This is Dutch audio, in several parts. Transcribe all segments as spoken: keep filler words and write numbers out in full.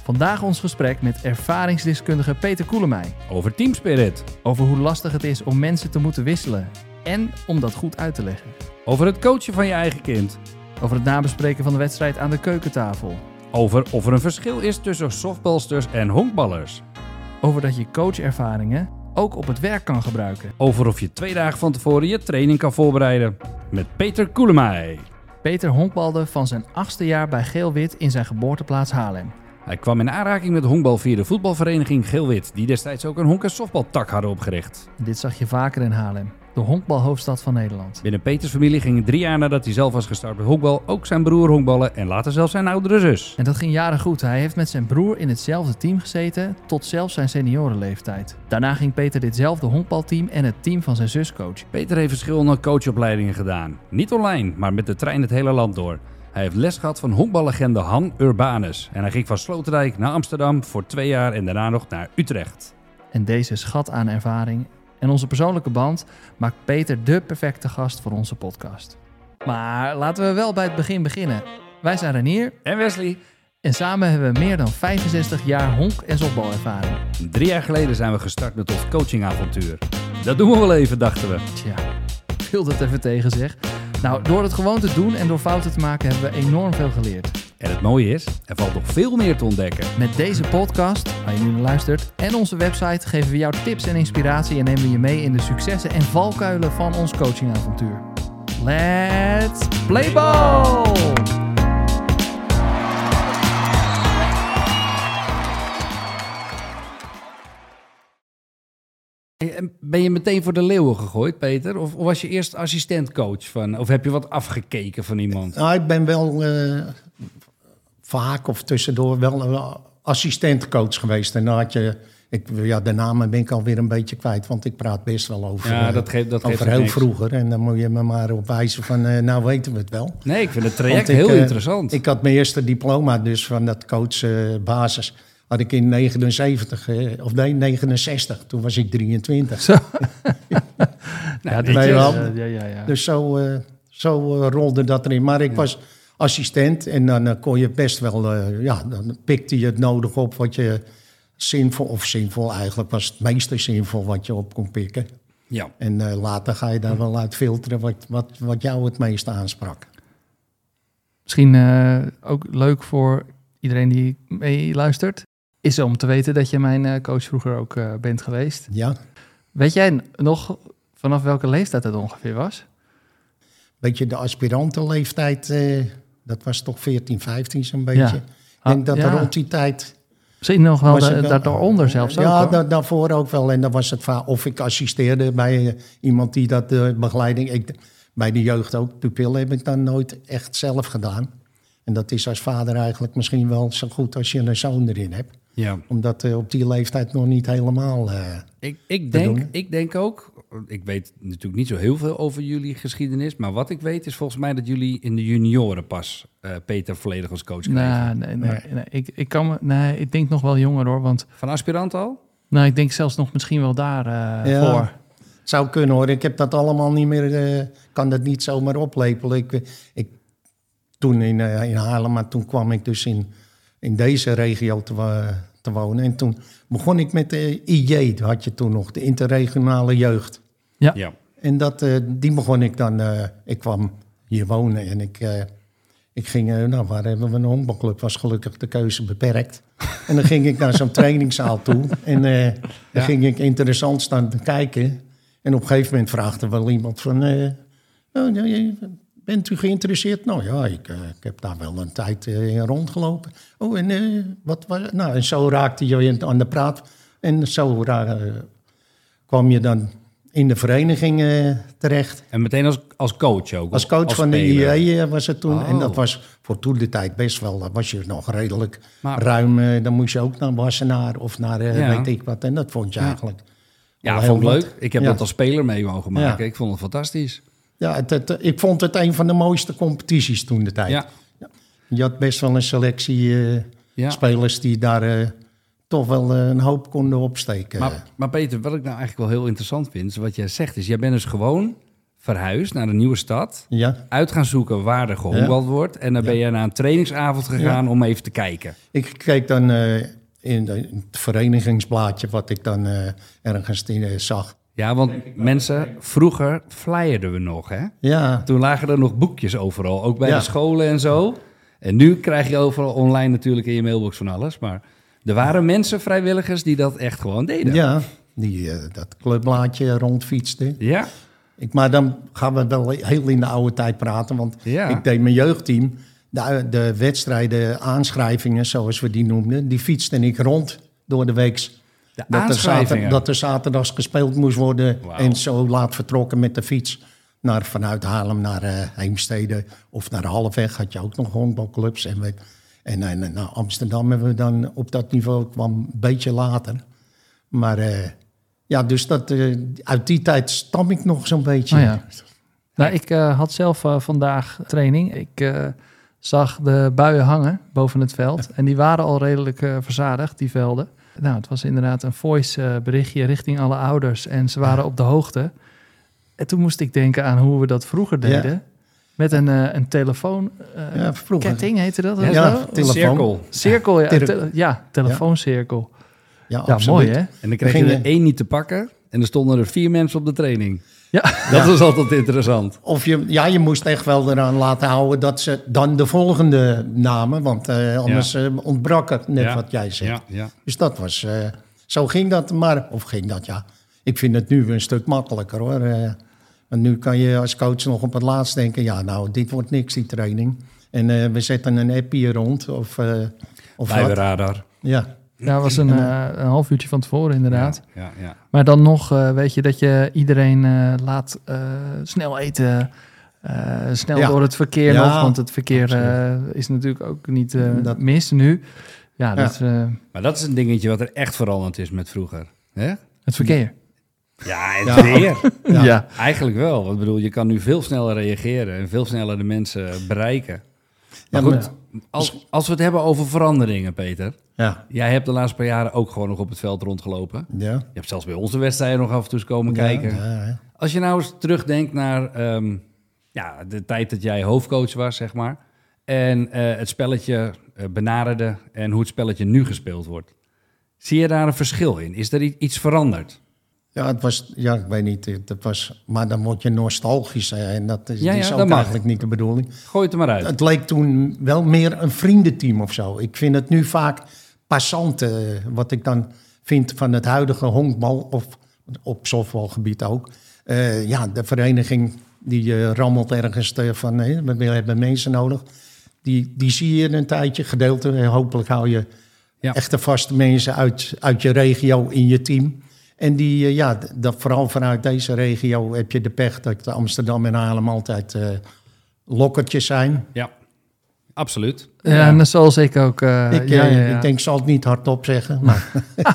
Vandaag ons gesprek met ervaringsdeskundige Peter Koelemij. Over teamspirit. Over hoe lastig het is om mensen te moeten wisselen. En om dat goed uit te leggen. Over het coachen van je eigen kind. Over het nabespreken van de wedstrijd aan de keukentafel. Over of er een verschil is tussen softballsters en honkballers. Over dat je coachervaringen ook op het werk kan gebruiken. Over of je twee dagen van tevoren je training kan voorbereiden. Met Peter Koelemij. Peter honkbalde van zijn achtste jaar bij Geel-Wit in zijn geboorteplaats Haarlem. Hij kwam in aanraking met honkbal via de voetbalvereniging Geel-Wit, die destijds ook een honk- en softbaltak hadden opgericht. Dit zag je vaker in Haarlem, de honkbalhoofdstad van Nederland. Binnen Peters familie ging drie jaar nadat hij zelf was gestart met honkbal ook zijn broer honkballen en later zelfs zijn oudere zus. En dat ging jaren goed. Hij heeft met zijn broer in hetzelfde team gezeten tot zelfs zijn seniorenleeftijd. Daarna ging Peter ditzelfde honkbalteam en het team van zijn zus coachen. Peter heeft verschillende coachopleidingen gedaan. Niet online, maar met de trein het hele land door. Hij heeft les gehad van honkballegende Han Urbanus. En hij ging van Sloterdijk naar Amsterdam voor twee jaar en daarna nog naar Utrecht. En deze schat aan ervaring en onze persoonlijke band maakt Peter de perfecte gast voor onze podcast. Maar laten we wel bij het begin beginnen. Wij zijn Renier En Wesley. En samen hebben we meer dan vijfenzestig jaar honk- en softbalervaring. Drie jaar geleden zijn we gestart met ons coachingavontuur. Dat doen we wel even, dachten we. Tja, viel dat even tegen zeg. Nou, door het gewoon te doen en door fouten te maken hebben we enorm veel geleerd. En het mooie is, er valt nog veel meer te ontdekken. Met deze podcast, waar je nu naar luistert, en onze website geven we jou tips en inspiratie en nemen we je mee in de successen en valkuilen van ons coachingavontuur. Let's play ball! Ben je meteen voor de leeuwen gegooid, Peter? Of was je eerst assistentcoach van? Of heb je wat afgekeken van iemand? Nou, ik ben wel uh, vaak of tussendoor wel een assistentcoach geweest. En dan had je, ik, ja, de namen ben ik alweer een beetje kwijt, want ik praat best wel over, ja, dat geeft, dat over geeft heel niks. vroeger. En dan moet je me maar op wijzen van, uh, nou weten we het wel. Nee, ik vind het traject ik, heel uh, interessant. Ik had mijn eerste diploma dus van dat coach uh, basis. Had ik in negenenzeventig, eh, of nee, negenenzestig. Toen was ik drieëntwintig. Zo. ja, dit nee, is, wel. uh, ja, ja, ja. Dus zo, uh, zo uh, rolde dat erin. Maar ik ja. was assistent en dan uh, kon je best wel... Uh, ja, dan pikte je het nodig op wat je zinvol... Of zinvol eigenlijk was het meeste zinvol wat je op kon pikken. Ja. En uh, later ga je daar wel uit filteren wat, wat, wat jou het meeste aansprak. Misschien uh, ook leuk voor iedereen die meeluistert... is om te weten dat je mijn uh, coach vroeger ook uh, bent geweest. Ja. Weet jij nog vanaf welke leeftijd het ongeveer was? Beetje de aspirantenleeftijd, uh, dat was toch veertien, vijftien zo'n beetje. Ja. Ik denk dat ja. rond die tijd... Misschien nog wel, da- wel daaronder zelfs ja, ook, da- daarvoor ook wel. En dan was het vaak... Of ik assisteerde bij uh, iemand die dat uh, begeleiding... Ik, bij de jeugd ook, pupil heb ik dan nooit echt zelf gedaan. En dat is als vader eigenlijk misschien wel zo goed als je een zoon erin hebt. Ja. Omdat uh, op die leeftijd nog niet helemaal... Uh, ik, ik, denk, ik denk ook... Ik weet natuurlijk niet zo heel veel over jullie geschiedenis... maar wat ik weet is volgens mij dat jullie in de junioren pas... Uh, Peter volledig als coach kregen. Nee, nee, nee, nee. Ik, ik, kan me, nee, ik denk nog wel jonger hoor, want... Van aspirant al? Nou, ik denk zelfs nog misschien wel daar uh, ja, voor. Zou kunnen hoor. Ik heb dat allemaal niet meer... Uh, kan dat niet zomaar oplepelen. Ik, ik, toen in, uh, in Haarlem, maar toen kwam ik dus in, in deze regio te... Uh, te wonen. En toen begon ik met de I J, dat had je toen nog, de interregionale jeugd. Ja. ja. En dat, uh, die begon ik dan, uh, ik kwam hier wonen en ik, uh, ik ging, uh, nou waar hebben we een honkbalclub, was gelukkig de keuze beperkt. En dan ging ik naar zo'n trainingszaal toe en uh, ja. dan ging ik interessant staan te kijken. En op een gegeven moment vraagde wel iemand van, uh, oh, bent u geïnteresseerd? Nou ja, ik, uh, ik heb daar wel een tijd uh, in rondgelopen. Oh, en uh, wat was... Nou, en zo raakte je aan de praat. En zo uh, kwam je dan in de vereniging uh, terecht. En meteen als, als coach ook? Als coach als van speler. de I J was het toen. Oh. En dat was voor toen de tijd best wel... Dat was je nog redelijk maar, ruim. Uh, dan moest je ook naar Wassenaar of naar uh, ja. weet ik wat. En dat vond je ja. eigenlijk... Ja, vond ik leuk. Ik heb ja. dat als speler mee mogen maken. Ja. Ik vond het fantastisch. Ja, het, het, ik vond het een van de mooiste competities toen de tijd. Ja. Ja. Je had best wel een selectie uh, ja. spelers die daar uh, toch wel uh, een hoop konden opsteken. Maar, maar Peter, wat ik nou eigenlijk wel heel interessant vind... is wat jij zegt is, jij bent dus gewoon verhuisd naar een nieuwe stad. Ja. Uit gaan zoeken waar er gehonkbald Ja. wordt. En dan ben Ja. je naar een trainingsavond gegaan Ja. om even te kijken. Ik keek dan uh, in, de, in het verenigingsblaadje wat ik dan uh, ergens in, uh, zag. Ja, want mensen, vroeger flyerden we nog, hè? Ja, Toen lagen er nog boekjes overal, ook bij Ja. de scholen en zo. En nu krijg je overal online natuurlijk in je mailbox van alles. Maar er waren mensen, vrijwilligers, die dat echt gewoon deden. ja die uh, dat clubblaadje rondfietste. Ja? Ik, maar dan gaan we wel heel in de oude tijd praten. Want Ja. ik deed mijn jeugdteam. De, de wedstrijden, aanschrijvingen, zoals we die noemden... die fietste ik rond door de weeks. De Dat er, aanschrijvingen. zater, dat er zaterdags gespeeld moest worden... Wauw. en zo laat vertrokken met de fiets... Naar, vanuit Haarlem naar uh, Heemstede of naar Halfweg... had je ook nog honkbalclubs. En, we, en, en, en naar Amsterdam hebben we dan op dat niveau... kwam een beetje later. Maar... Uh, Ja, dus dat, uh, uit die tijd stam ik nog zo'n beetje. Oh ja. Nou, ik uh, had zelf uh, vandaag training. Ik uh, zag de buien hangen boven het veld. En die waren al redelijk uh, verzadigd, die velden. Nou, het was inderdaad een voice uh, berichtje richting alle ouders. En ze waren Ja. op de hoogte. En toen moest ik denken aan hoe we dat vroeger deden. Ja. Met een, uh, een telefoon... Uh, Ja, vroeger. ketting heette dat? Ja, of ja, zo? telefoon. Cirkel. Cirkel, ja. Tele- Te- ja, telefooncirkel. Ja, Ja, absoluut. mooi hè? En dan kreeg je Ging er je- één niet te pakken. En er stonden er vier mensen op de training. Ja. Dat was altijd interessant. Of je, ja, je moest echt wel eraan laten houden dat ze dan de volgende namen. Want uh, anders Ja. uh, ontbrak het, net Ja. wat jij zegt. Ja, ja. Dus dat was... Uh, zo ging dat maar. Of ging dat, ja. Ik vind het nu een stuk makkelijker hoor. Uh, want nu kan je als coach nog op het laatst denken... ja, nou, dit wordt niks, die training. En uh, we zetten een app hier rond. Of, uh, of Bij de wat. radar. Ja. Ja, dat was een, uh, een half uurtje van tevoren inderdaad. Ja, ja, ja. Maar dan nog, uh, weet je, dat je iedereen uh, laat uh, snel eten, uh, snel Ja. door het verkeer Ja, nog, want het verkeer uh, absoluut. is natuurlijk ook niet uh, Dat- mis nu. Ja, Ja. dat, uh, Maar dat is een dingetje wat er echt veranderd is met vroeger. Hè? het verkeer. Ja, het Ja. weer. Ja. Ja. Eigenlijk wel. Want ik bedoel, je kan nu veel sneller reageren en veel sneller de mensen bereiken. Maar Ja, goed, als, als we het hebben over veranderingen, Peter. Ja. Jij hebt de laatste paar jaren ook gewoon nog op het veld rondgelopen. Ja. Je hebt zelfs bij onze wedstrijden nog af en toe eens komen Ja, kijken. ja, ja. Als je nou eens terugdenkt naar ehm, ja, de tijd dat jij hoofdcoach was, zeg maar. En eh, het spelletje eh, benaderde en hoe het spelletje nu gespeeld wordt. Zie je daar een verschil in? Is er i- iets veranderd? Ja, het was, ja, ik weet niet, het was, maar dan word je nostalgisch hè, en dat is, Ja, die is ja, ook dat mag. eigenlijk niet de bedoeling. Gooi het er maar uit. Het leek toen wel meer een vriendenteam of zo. Ik vind het nu vaak passant, eh, wat ik dan vind van het huidige honkbal, of op softbalgebied ook. Eh, ja, de vereniging die eh, rammelt ergens te, van, hé, we hebben mensen nodig. Die, die zie je een tijdje, gedeelte. En hopelijk hou je Ja. echte vaste mensen uit, uit je regio in je team. En die, eh, ja, dat, vooral vanuit deze regio heb je de pech dat Amsterdam en Haarlem altijd eh, lokkertjes zijn. Ja, absoluut. Ja, en zoals ik ook. Uh, ik, ja, eh, ja, ja. ik denk, ik zal het niet hardop zeggen. Maar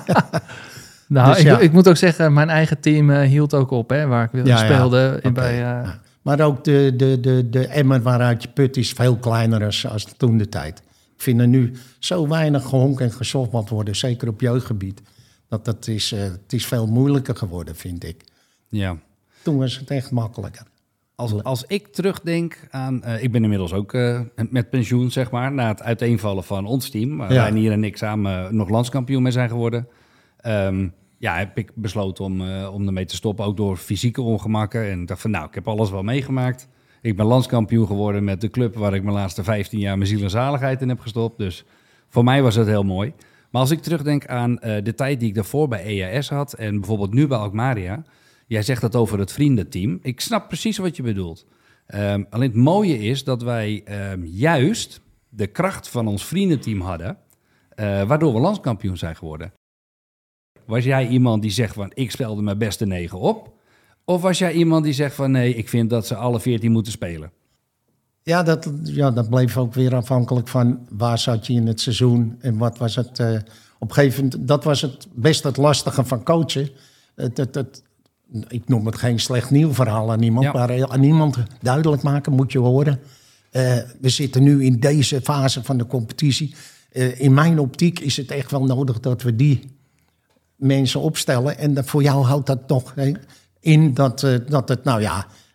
Nou, dus ik, ja. ik moet ook zeggen, mijn eigen team uh, hield ook op, hè, waar ik wilde Ja, ja. speelde. Oké. Bij, uh, Ja. Maar ook de, de, de, de emmer waaruit je put is veel kleiner als, als toen de tijd. Ik vind er nu zo weinig gehonk en gesoftbald worden, zeker op jeugdgebied. Dat, dat is, uh, het is veel moeilijker geworden, vind ik. Ja. Toen was het echt makkelijker. Als, als ik terugdenk aan... Uh, ik ben inmiddels ook uh, met pensioen, zeg maar, na het uiteenvallen van ons team. Waar Ja. wij hier en ik samen uh, nog landskampioen mee zijn geworden. Um, ja, heb ik besloten om, uh, om ermee te stoppen, ook door fysieke ongemakken. En ik dacht van, nou, ik heb alles wel meegemaakt. Ik ben landskampioen geworden met de club waar ik mijn laatste vijftien jaar mijn ziel en zaligheid in heb gestopt. Dus voor mij was het heel mooi. Maar als ik terugdenk aan uh, de tijd die ik daarvoor bij E A S had en bijvoorbeeld nu bij Alkmaria. Jij zegt dat over het vriendenteam. Ik snap precies wat je bedoelt. Um, alleen het mooie is dat wij um, juist de kracht van ons vriendenteam hadden, uh, waardoor we landskampioen zijn geworden. Was jij iemand die zegt van, ik speelde mijn beste negen op? Of was jij iemand die zegt van, nee, ik vind dat ze alle veertien moeten spelen? Ja, dat, ja, dat bleef ook weer afhankelijk van waar zat je in het seizoen en wat was het. Uh, op een gegeven moment, dat was het best het lastige van coachen. Het, het, het, ik noem het geen slecht nieuw verhaal aan iemand, Ja. maar aan iemand duidelijk maken, moet je horen. Uh, we zitten nu in deze fase van de competitie. Uh, in mijn optiek is het echt wel nodig dat we die mensen opstellen. En dat, voor jou houdt dat nog hè, in dat, uh, dat het, nou ja,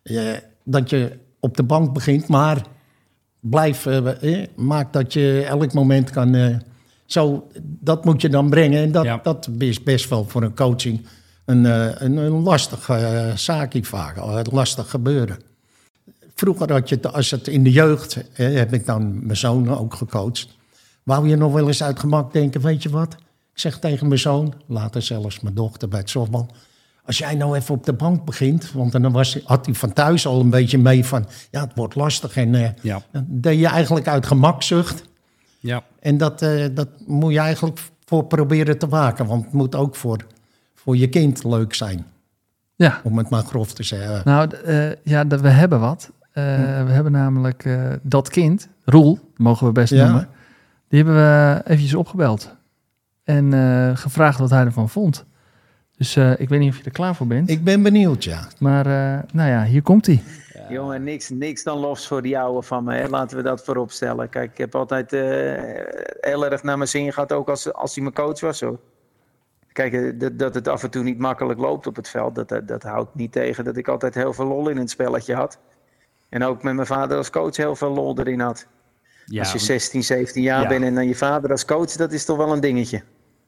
je, dat je op de bank begint, maar blijf, uh, eh, maak dat je elk moment kan... Uh, zo, dat moet je dan brengen. En dat, ja. dat is best wel voor een coaching een, uh, een, een lastig uh, zaakje vaak, een lastig gebeuren. Vroeger had je, als het in de jeugd, eh, heb ik dan mijn zoon ook gecoacht... wou je nog wel eens uit gemak denken, weet je wat? Ik zeg tegen mijn zoon, later zelfs mijn dochter bij het softbal... als jij nou even op de bank begint... want dan was, had hij van thuis al een beetje mee van... ja, het wordt lastig. En uh, ja. dan deed je eigenlijk uit gemakzucht. Ja. En dat, uh, dat moet je eigenlijk voor proberen te waken. Want het moet ook voor, voor je kind leuk zijn. Ja. Om het maar grof te zeggen. Nou, uh, ja, de, we hebben wat. Uh, hm. We hebben namelijk uh, dat kind, Roel, mogen we best ja. noemen... die hebben we eventjes opgebeld. En uh, gevraagd wat hij ervan vond. Dus uh, ik weet niet of je er klaar voor bent. Ik ben benieuwd, ja. Maar uh, nou ja, hier komt hij. Ja. Jongen, niks, niks dan lofs voor die ouwe van me. Hè. Laten we dat voorop stellen. Kijk, ik heb altijd uh, heel erg naar mijn zin gehad. Ook als, als hij mijn coach was. Hoor. Kijk, dat, dat het af en toe niet makkelijk loopt op het veld. Dat, dat, dat houdt niet tegen dat ik altijd heel veel lol in het spelletje had. En ook met mijn vader als coach heel veel lol erin had. Ja, als je zestien, zeventien jaar ja. bent en dan je vader als coach, dat is toch wel een dingetje.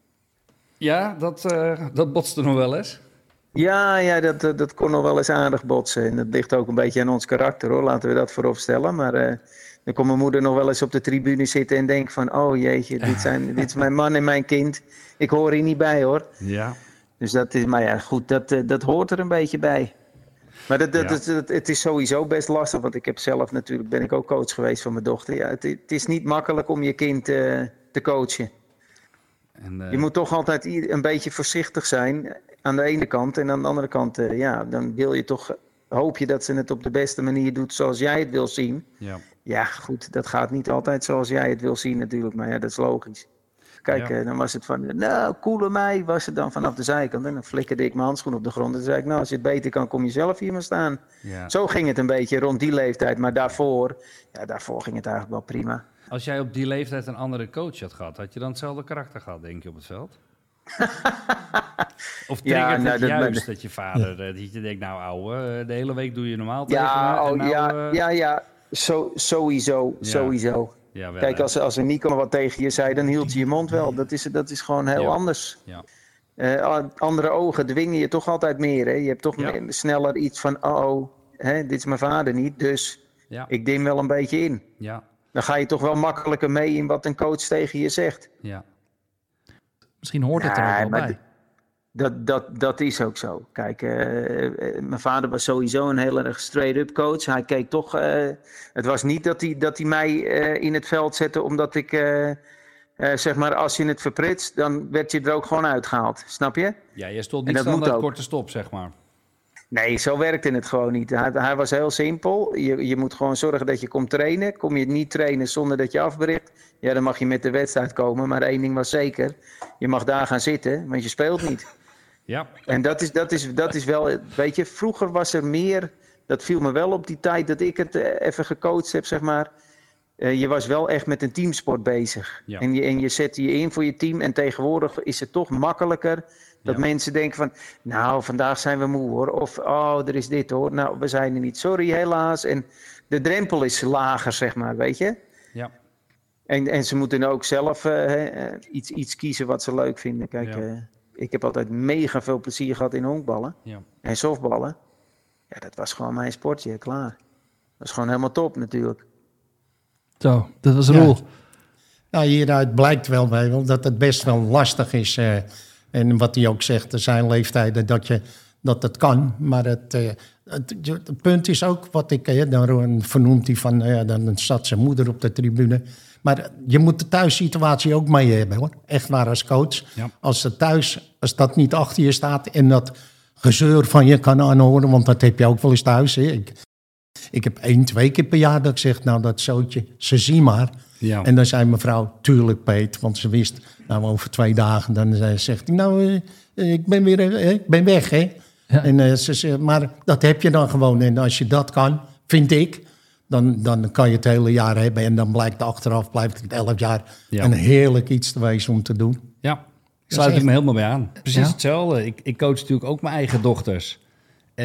Ja, dat, uh, dat botste nog wel eens. Ja, ja dat, dat kon nog wel eens aardig botsen. En dat ligt ook een beetje aan ons karakter, hoor. Laten we dat voorop stellen. Maar uh, dan kon mijn moeder nog wel eens op de tribune zitten en denken van... oh jeetje, dit, zijn, dit is mijn man en mijn kind. Ik hoor hier niet bij, hoor. Ja. Dus dat is, maar ja, goed, dat, dat hoort er een beetje bij. Maar dat, dat, ja. dat, dat, het is sowieso best lastig, want ik heb zelf natuurlijk, ben ik ook coach geweest van mijn dochter. Ja, het, het is niet makkelijk om je kind uh, te coachen. En, uh... Je moet toch altijd een beetje voorzichtig zijn aan de ene kant. En aan de andere kant, uh, ja, dan wil je toch, hoop je dat ze het op de beste manier doet zoals jij het wil zien. Ja, ja goed, dat gaat niet altijd zoals jij het wil zien natuurlijk, maar ja, dat is logisch. Kijk, ja. uh, dan was het van, nou, koele mij, was het dan vanaf de zijkant. En dan flikkerde ik mijn handschoen op de grond. En toen zei ik, nou, als je het beter kan, kom je zelf hier maar staan. Ja. Zo ging het een beetje rond die leeftijd. Maar daarvoor, ja, daarvoor ging het eigenlijk wel prima. Als jij op die leeftijd een andere coach had gehad, had je dan hetzelfde karakter gehad, denk je, op het veld? Of triggert ja, nou, het dat juist dat, dat je vader, ja. dat je denkt, nou ouwe, de hele week doe je normaal tegen ja, me. Oh, nou, ja, uh... ja, ja, Zo, sowieso, ja. sowieso. Ja, wel, Kijk, als, als er Nico wat tegen je zei, dan hield je je mond wel. Dat is, dat is gewoon heel ja. anders. Ja. Uh, andere ogen dwingen je toch altijd meer. Hè? Je hebt toch ja. meer, sneller iets van, oh, hè, dit is mijn vader niet, dus ja. ik dim wel een beetje in. Ja. Dan ga je toch wel makkelijker mee in wat een coach tegen je zegt. Ja. Misschien hoort het ja, er ook wel bij. Dat, dat, dat is ook zo. Kijk, uh, uh, mijn vader was sowieso een heel erg straight-up coach. Hij keek toch... Uh, het was niet dat hij, dat hij mij uh, in het veld zette omdat ik... Uh, uh, zeg maar, als je het verpritst, dan werd je er ook gewoon uitgehaald. Snap je? Ja, je stond niet standaard korte stop, zeg maar. Nee, zo werkte het gewoon niet. Hij, hij was heel simpel. Je, je moet gewoon zorgen dat je komt trainen. Kom je niet trainen zonder dat je afbreekt, ja, dan mag je met de wedstrijd komen. Maar één ding was zeker. Je mag daar gaan zitten, want je speelt niet. Ja. En dat is, dat, is, dat is wel... Weet je, vroeger was er meer... Dat viel me wel op die tijd dat ik het even gecoacht heb, zeg maar. Uh, je was wel echt met een teamsport bezig. Ja. En, je, en je zette je in voor je team. En tegenwoordig is het toch makkelijker... Dat ja. mensen denken van, nou, vandaag zijn we moe hoor. Of, oh, er is dit hoor. Nou, we zijn er niet. Sorry, helaas. En de drempel is lager, zeg maar, weet je. Ja. En, en ze moeten ook zelf uh, uh, iets, iets kiezen wat ze leuk vinden. Kijk, ja. uh, ik heb altijd mega veel plezier gehad in honkballen. Ja. En softballen. Ja, dat was gewoon mijn sportje, klaar. Dat was gewoon helemaal top natuurlijk. Zo, dat was Roel. Ja. Nou, hieruit blijkt wel bij dat het best wel lastig is... Uh, En wat hij ook zegt, er zijn leeftijden dat, je, dat het kan. Maar het, uh, het, het punt is ook wat ik... Uh, dan vernoemt hij van, uh, dan zat zijn moeder op de tribune. Maar je moet de thuissituatie ook mee hebben, hoor. Echt waar, als coach. Ja. Als er thuis, als dat niet achter je staat... en dat gezeur van je kan aanhoren, want dat heb je ook wel eens thuis. Hè. Ik, ik heb één, twee keer per jaar dat ik zeg, nou dat zootje, ze zien maar... Ja. En dan zei mevrouw, tuurlijk Peet, want ze wist, nou over twee dagen, dan zegt hij, nou, uh, ik ben weer, uh, ik ben weg, hè. Ja. En, uh, ze, ze, maar dat heb je dan gewoon. En als je dat kan, vind ik, dan, dan kan je het hele jaar hebben. En dan blijkt achteraf, blijft het elf jaar ja. een heerlijk iets te wezen om te doen. Ja, sluit ik me helemaal bij aan. Precies ja. hetzelfde. Ik, ik coach natuurlijk ook mijn eigen dochters. En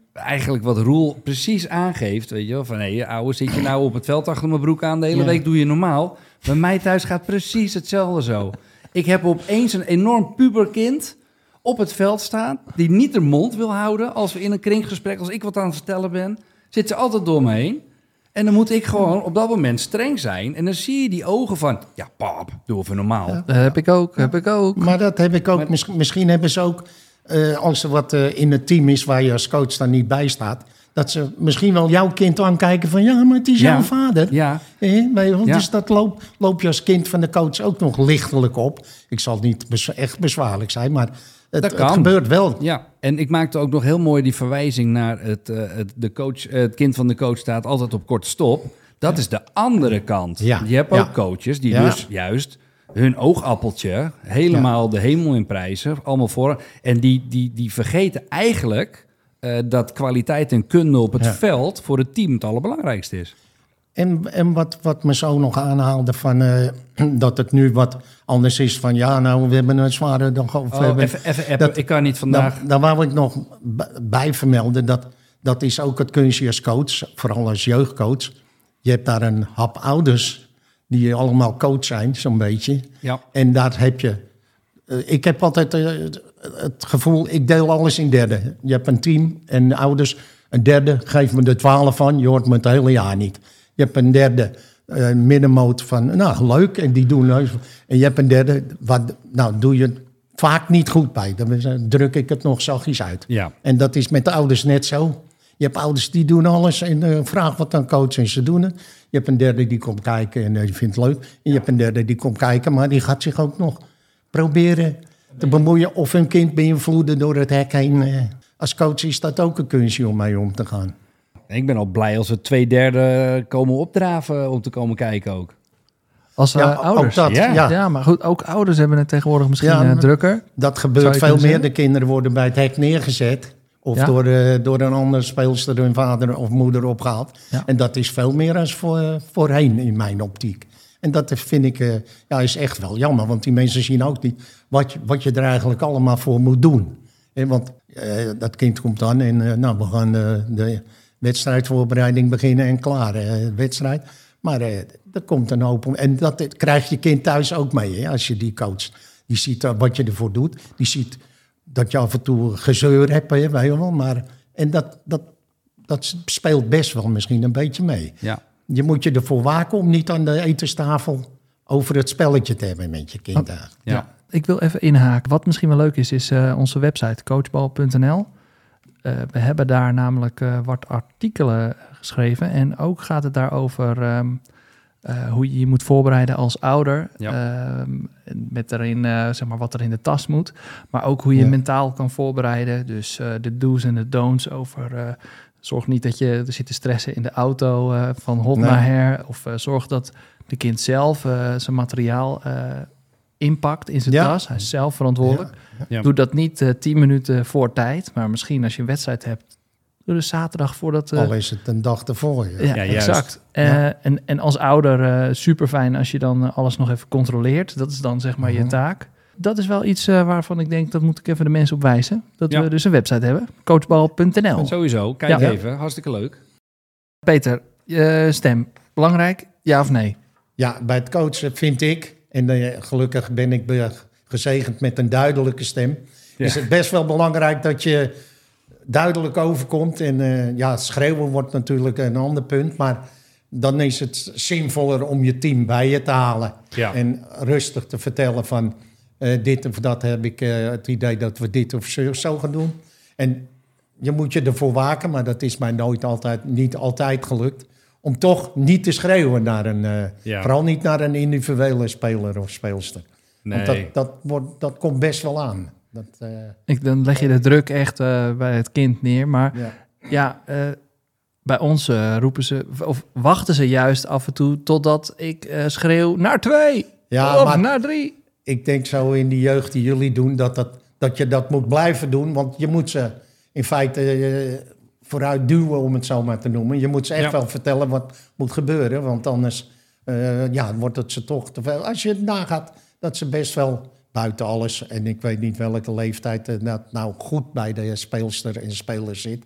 eigenlijk wat Roel precies aangeeft, weet je wel, van hé, hey, ouwe, zit je nou op het veld achter mijn broek aan, de hele Ja. week doe je normaal. Bij mij thuis gaat precies hetzelfde zo. Ik heb opeens een enorm puberkind op het veld staan, die niet de mond wil houden als we in een kringgesprek, als ik wat aan het vertellen ben, zit ze altijd door me heen. En dan moet ik gewoon op dat moment streng zijn. En dan zie je die ogen van, ja pap, doe even normaal. Ja. Dat heb ik ook, heb ik ook. Maar dat heb ik ook. Maar- Misschien, misschien hebben ze ook, eh, als er wat eh, in het team is waar je als coach dan niet bij staat, dat ze misschien wel jouw kind aankijken van, ja, maar het is Ja. jouw vader. Ja, Eh, maar, want Ja. Dus dat loop, loop je als kind van de coach ook nog lichtelijk op. Ik zal niet bes- echt bezwaarlijk zijn, maar het, Dat het kan. gebeurt wel. ja. En ik maakte ook nog heel mooi die verwijzing naar het, eh, het, de coach, eh, het kind van de coach staat altijd op korte stop. Dat is de andere kant. Ja. Je hebt ook Ja. coaches die Ja. dus juist hun oogappeltje helemaal de hemel in prijzen, allemaal voor. En die, die, die vergeten eigenlijk eh, dat kwaliteit en kunde op het Ja. veld voor het team het allerbelangrijkste is. En, en wat, wat me zo nog aanhaalde van eh, dat het nu wat anders is van, ja, nou, we hebben een zware dag. Of we Oh, hebben- even, even appen. dat- Ik kan niet vandaag. Dan, dan wou ik nog b- bij vermelden dat dat is ook het kunstje als coach, vooral als jeugdcoach. Je hebt daar een hap ouders die allemaal coach zijn, zo'n beetje. Ja. En daar heb je... eh, ik heb altijd eh, het gevoel, ik deel alles in derde. Je hebt een team en ouders, een derde, geef me de twaalf van, je hoort me het hele jaar niet. Je hebt een derde eh, middenmoot van, nou, leuk, en die doen heus. En je hebt een derde, wat, nou, doe je vaak niet goed bij. Dan druk ik het nog zachtjes uit. Ja. En dat is met de ouders net zo. Je hebt ouders die doen alles en uh, vraag wat aan coach en ze doen het. Je hebt een derde die komt kijken en uh, die vindt het leuk. En je hebt een derde die komt kijken, maar die gaat zich ook nog proberen te bemoeien of een kind beïnvloeden door het hek heen. Uh, als coach is dat ook een kunstje om mee om te gaan. Ik ben al blij als er twee derde komen opdraven om te komen kijken ook. Als uh, Ja, ouders. ook dat, Ja. ja. Ja, maar goed, ook ouders hebben het tegenwoordig misschien Ja, eh, maar- drukker. Dat Zou gebeurt je veel kunnen meer. zeggen? De kinderen worden bij het hek neergezet. Of Ja. door, uh, door een andere speelster, hun vader of moeder opgehaald. Ja. En dat is veel meer dan voor, voorheen in mijn optiek. En dat vind ik uh, ja, is echt wel jammer. Want die mensen zien ook niet wat je, wat je er eigenlijk allemaal voor moet doen. En want uh, dat kind komt dan en uh, nou, we gaan uh, de wedstrijdvoorbereiding beginnen en klaar. Uh, wedstrijd. Maar uh, er komt een hoop om. En dat krijgt je kind thuis ook mee, hè, als je die coacht. Die ziet uh, wat je ervoor doet. Die ziet dat je af en toe gezeur hebt, hè, weet je wel. Maar, en dat, dat, dat speelt best wel misschien een beetje mee. Ja. Je moet je ervoor waken om niet aan de etenstafel over het spelletje te hebben met je kind. Oh. Ja. Ik wil even inhaken. Wat misschien wel leuk is, is uh, onze website coachbal punt n l. Uh, we hebben daar namelijk uh, wat artikelen geschreven. En ook gaat het daarover um, uh, hoe je je moet voorbereiden als ouder. Ja. Um, met daarin, uh, zeg maar, wat er in de tas moet. Maar ook hoe je Ja. mentaal kan voorbereiden. Dus uh, de do's en de don'ts over... Uh, zorg niet dat je er zit te stressen in de auto uh, van hot Nee. naar her. Of uh, zorg dat de kind zelf uh, zijn materiaal uh, inpakt in zijn Ja. tas. Hij is zelf verantwoordelijk. Ja. Doe dat niet uh, tien minuten voor tijd. Maar misschien als je een wedstrijd hebt, doe de zaterdag voordat... Uh, Al is het een dag ervoor. Ja. ja, Ja, juist. exact. Uh, Ja. en, en als ouder uh, super fijn als je dan uh, alles nog even controleert. Dat is dan zeg maar je Mhm. taak. Dat is wel iets uh, waarvan ik denk, dat moet ik even de mensen op wijzen. Dat Ja. we dus een website hebben. coachbal punt n l. Sowieso, kijk Ja. even. Hartstikke leuk. Peter, uh, stem. Belangrijk? Ja of nee? Ja, bij het coachen vind ik, en uh, gelukkig ben ik be- gezegend met een duidelijke stem, Ja. is het best wel belangrijk dat je duidelijk overkomt. En uh, ja, het schreeuwen wordt natuurlijk een ander punt, maar dan is het zinvoller om je team bij je te halen. Ja. En rustig te vertellen van uh, dit of dat heb ik uh, het idee dat we dit of zo, zo gaan doen. En je moet je ervoor waken, maar dat is mij nooit altijd, niet altijd gelukt. Om toch niet te schreeuwen naar een, uh, Ja. vooral niet naar een individuele speler of speelster. Nee. Want dat, dat, wordt, dat komt best wel aan. Dat, uh, Ik, dan leg je de druk echt uh, bij het kind neer. Maar ja. ja, uh, bij ons uh, roepen ze, of wachten ze juist af en toe totdat ik uh, schreeuw naar twee Ja, of maar naar drie. ik denk zo in die jeugd die jullie doen, dat, dat, dat je dat moet blijven doen. Want je moet ze in feite uh, vooruit duwen, om het zo maar te noemen. Je moet ze echt Ja. wel vertellen wat moet gebeuren. Want anders uh, ja, wordt het ze toch te veel. Als je het nagaat, dat ze best wel buiten alles, en ik weet niet welke leeftijd uh, dat nou goed bij de speelster en speler zit.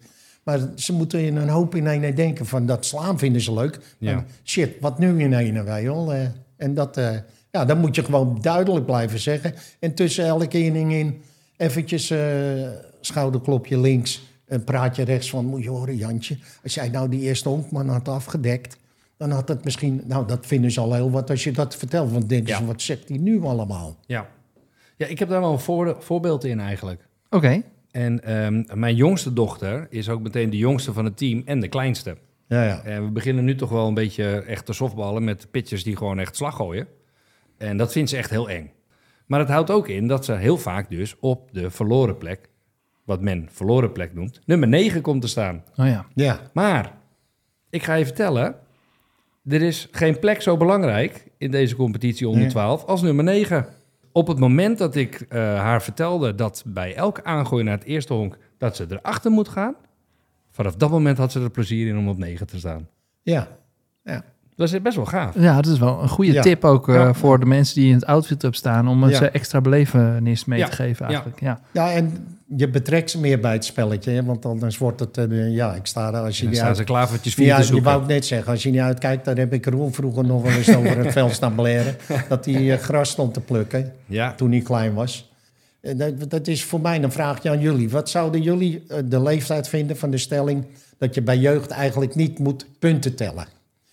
Maar ze moeten in een hoop in ene denken van dat slaan vinden ze leuk. Ja. En shit, wat nu in ene, weet je wel. Uh, en dat, uh, ja, dan moet je gewoon duidelijk blijven zeggen. En tussen elke inning in eventjes uh, schouderklopje links, een praatje rechts van, moet je horen Jantje, als jij nou die eerste honkman had afgedekt, dan had het misschien, nou dat vinden ze al heel wat als je dat vertelt. Want denken Ja. ze, wat zegt hij nu allemaal? Ja. Ja, ik heb daar wel een voor, voorbeeld in eigenlijk. Oké. Okay. En um, mijn jongste dochter is ook meteen de jongste van het team en de kleinste. Ja, ja. En we beginnen nu toch wel een beetje echt te softballen met pitchers die gewoon echt slag gooien. En dat vindt ze echt heel eng. Maar het houdt ook in dat ze heel vaak dus op de verloren plek, wat men verloren plek noemt, nummer negen komt te staan. Oh ja. Ja. Maar, ik ga je vertellen, er is geen plek zo belangrijk in deze competitie onder twaalf als nummer negen. Op het moment dat ik uh, haar vertelde dat bij elke aangooi naar het eerste honk, dat ze erachter moet gaan, vanaf dat moment had ze er plezier in om op negen te staan. Ja. Ja. Dat is best wel gaaf. Ja, dat is wel een goede Ja. tip ook uh, Ja. voor de mensen die in het outfield staan, om Ja. ze extra belevenis mee Ja. te geven eigenlijk. Ja. Ja, en je betrekt ze meer bij het spelletje, hè? Want anders wordt het, uh, ja, ik sta er als je Dan niet staan uit... ze klavertjes vier Ja, te je zoeken. wou het net zeggen, als je niet uitkijkt, dan heb ik Roel vroeger nog wel eens over het veld staan blaren, dat hij uh, gras stond te plukken Ja. toen hij klein was. Uh, dat, dat is voor mij een vraagje aan jullie. Wat zouden jullie uh, de leeftijd vinden van de stelling dat je bij jeugd eigenlijk niet moet punten tellen?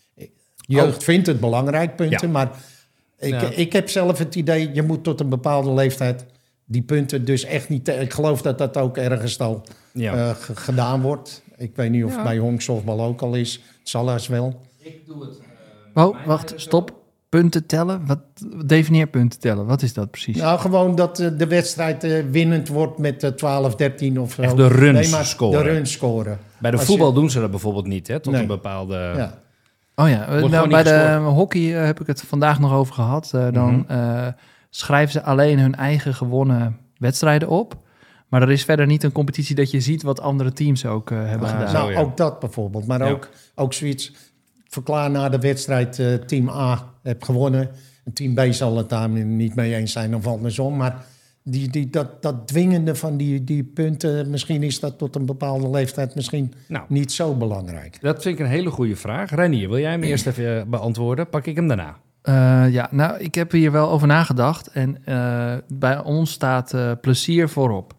Jeugd Oh. vindt het belangrijk, punten, Ja. maar ik, Ja. ik heb zelf het idee, je moet tot een bepaalde leeftijd die punten dus echt niet... te- Ik geloof dat dat ook ergens al Ja. uh, g- gedaan wordt. Ik weet niet of Ja. het bij honksoftbal ook al is. Het zal haast wel. Ik doe het. Oh, wacht, stop. Punten tellen? Wat definieer punten tellen? Wat is dat precies? Nou, gewoon dat uh, de wedstrijd uh, winnend wordt met uh, twaalf, dertien of zo. Echt de runs nee, maar scoren. De runs scoren. Bij de Als voetbal je- doen ze dat bijvoorbeeld niet, hè? Tot Nee. een bepaalde... Ja. Oh ja, Wordt nou, gewoon bij niet de gescoord. hockey uh, heb ik het vandaag nog over gehad. Uh, dan Mhm. uh, schrijven ze alleen hun eigen gewonnen wedstrijden op. Maar er is verder niet een competitie dat je ziet wat andere teams ook uh, hebben Ah, gedaan. zo. Nou, ja. ook dat bijvoorbeeld. Maar Ja. ook, ook zoiets... Verklaar na de wedstrijd, uh, team A heeft gewonnen. En team B zal het daar niet mee eens zijn of andersom. Maar die, die, dat, dat dwingende van die, die punten... Misschien is dat tot een bepaalde leeftijd misschien Nou, niet zo belangrijk. dat vind ik een hele goede vraag. Renier, wil jij hem eerst even uh, beantwoorden? Pak ik hem daarna. Uh, ja, nou, ik heb hier wel over nagedacht. En uh, bij ons staat uh, plezier voorop.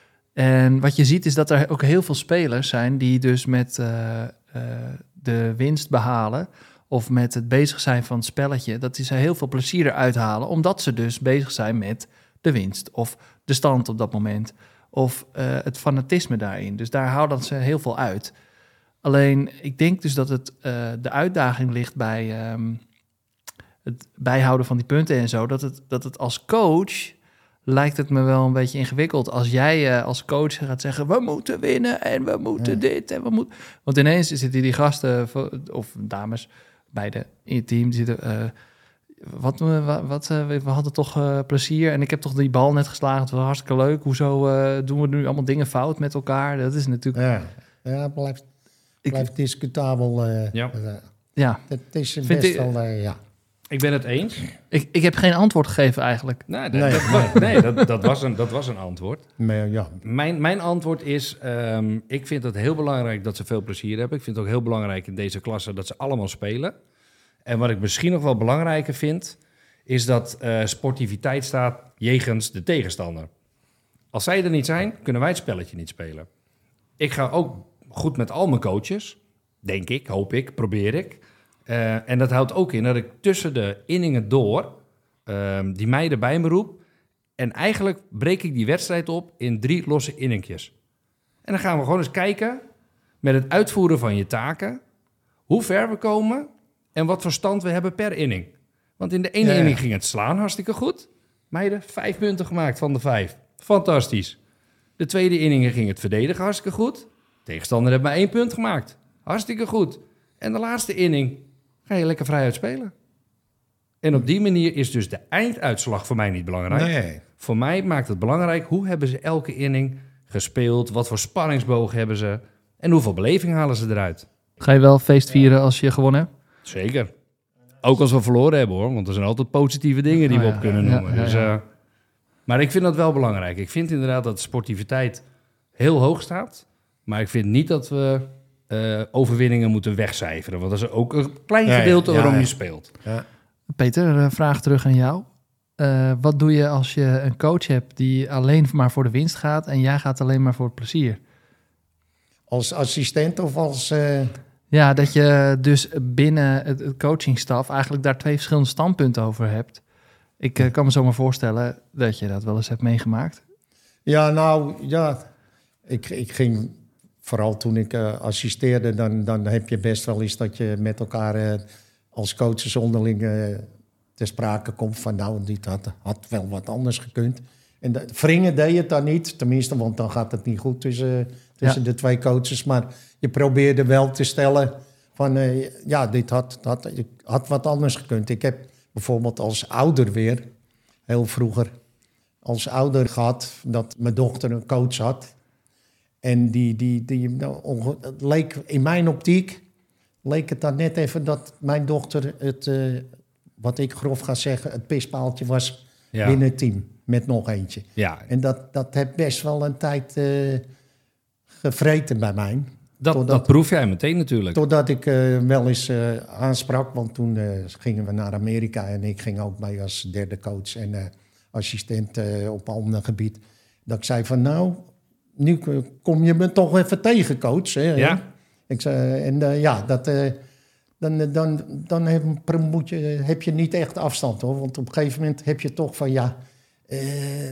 En wat je ziet is dat er ook heel veel spelers zijn die dus met uh, uh, de winst behalen of met het bezig zijn van het spelletje, dat ze heel veel plezier eruit halen, omdat ze dus bezig zijn met de winst of de stand op dat moment of uh, het fanatisme daarin. Dus daar houden ze heel veel uit. Alleen, ik denk dus dat het uh, de uitdaging ligt bij um, het bijhouden van die punten en zo, dat het, dat het als coach lijkt het me wel een beetje ingewikkeld als jij uh, als coach gaat zeggen, we moeten winnen en we moeten ja. dit en we moeten... Want ineens zitten die gasten, of dames, beide in het team, die zitten... Uh, wat, wat, wat uh, we hadden toch uh, plezier en ik heb toch die bal net geslagen, het was hartstikke leuk. Hoezo uh, doen we nu allemaal dingen fout met elkaar? Dat is natuurlijk... Ja, ja het blijft, blijft ik, discutabel. Uh, ja. Uh, ja. Het is Vind best ik, wel, uh, ja. Ik ben het eens. Ik, ik heb geen antwoord gegeven eigenlijk. Nee, dat, nee. Dat, nee dat, dat, was een, dat was een antwoord. Maar, ja. Mijn, mijn antwoord is, um, ik vind het heel belangrijk dat ze veel plezier hebben. Ik vind het ook heel belangrijk in deze klasse dat ze allemaal spelen. En wat ik misschien nog wel belangrijker vind, is dat uh, sportiviteit staat jegens de tegenstander. Als zij er niet zijn, kunnen wij het spelletje niet spelen. Ik ga ook goed met al mijn coaches, denk ik, hoop ik, probeer ik. Uh, en dat houdt ook in dat ik tussen de inningen door uh, die meiden bij me roep. En eigenlijk breek ik die wedstrijd op in drie losse inningjes. En dan gaan we gewoon eens kijken met het uitvoeren van je taken, hoe ver we komen en wat voor stand we hebben per inning. Want in de ene ja, ja. inning ging het slaan hartstikke goed. Meiden, vijf punten gemaakt van de vijf. Fantastisch. De tweede inning ging het verdedigen hartstikke goed. Tegenstander heeft maar één punt gemaakt. Hartstikke goed. En de laatste inning ga je lekker vrij uitspelen. En op die manier is dus de einduitslag voor mij niet belangrijk. Nee. Voor mij maakt het belangrijk, hoe hebben ze elke inning gespeeld? Wat voor spanningsboog hebben ze? En hoeveel beleving halen ze eruit? Ga je wel feest vieren als je gewonnen hebt? Zeker. Ook als we verloren hebben, hoor. Want er zijn altijd positieve dingen die oh, we ja, op kunnen noemen. Ja, ja, ja. Dus, uh, maar ik vind dat wel belangrijk. Ik vind inderdaad dat de sportiviteit heel hoog staat. Maar ik vind niet dat we uh, overwinningen moeten wegcijferen. Want dat is ook een klein Ja, gedeelte ja, waarom ja. je speelt. Ja. Peter, een vraag terug aan jou. Uh, wat doe je als je een coach hebt die alleen maar voor de winst gaat en jij gaat alleen maar voor het plezier? Als assistent of als... Uh... Ja, dat je dus binnen het, het coachingstaf eigenlijk daar twee verschillende standpunten over hebt. Ik uh, kan me zomaar voorstellen dat je dat wel eens hebt meegemaakt. Ja, nou, ja. Ik, ik ging, vooral toen ik uh, assisteerde, dan, dan heb je best wel eens dat je met elkaar uh, als coaches onderling uh, ter sprake komt van, nou, dit had, had wel wat anders gekund. En de, wringen deed het dan niet, tenminste, want dan gaat het niet goed tussen, tussen ja. de twee coaches. Maar je probeerde wel te stellen van, uh, ja, dit had, had, had wat anders gekund. Ik heb bijvoorbeeld als ouder weer, heel vroeger, als ouder gehad dat mijn dochter een coach had. En die, die, die nou, het leek in mijn optiek, leek het dan net even dat mijn dochter het, uh, wat ik grof ga zeggen, het pispaaltje was ja. binnen het team. Met nog eentje. Ja. En dat, dat heeft best wel een tijd uh, gevreten bij mij. Dat, totdat, dat proef jij meteen natuurlijk. Totdat ik uh, wel eens uh, aansprak, want toen uh, gingen we naar Amerika en ik ging ook mee als derde coach en uh, assistent uh, op ander gebied. Dat ik zei van nou, nu kom je me toch even tegen, coach. Hè? Ja. Ik zei, en uh, ja, dat, uh, dan, dan, dan heb, moet je, heb je niet echt afstand hoor. Want op een gegeven moment heb je toch van ja, uh,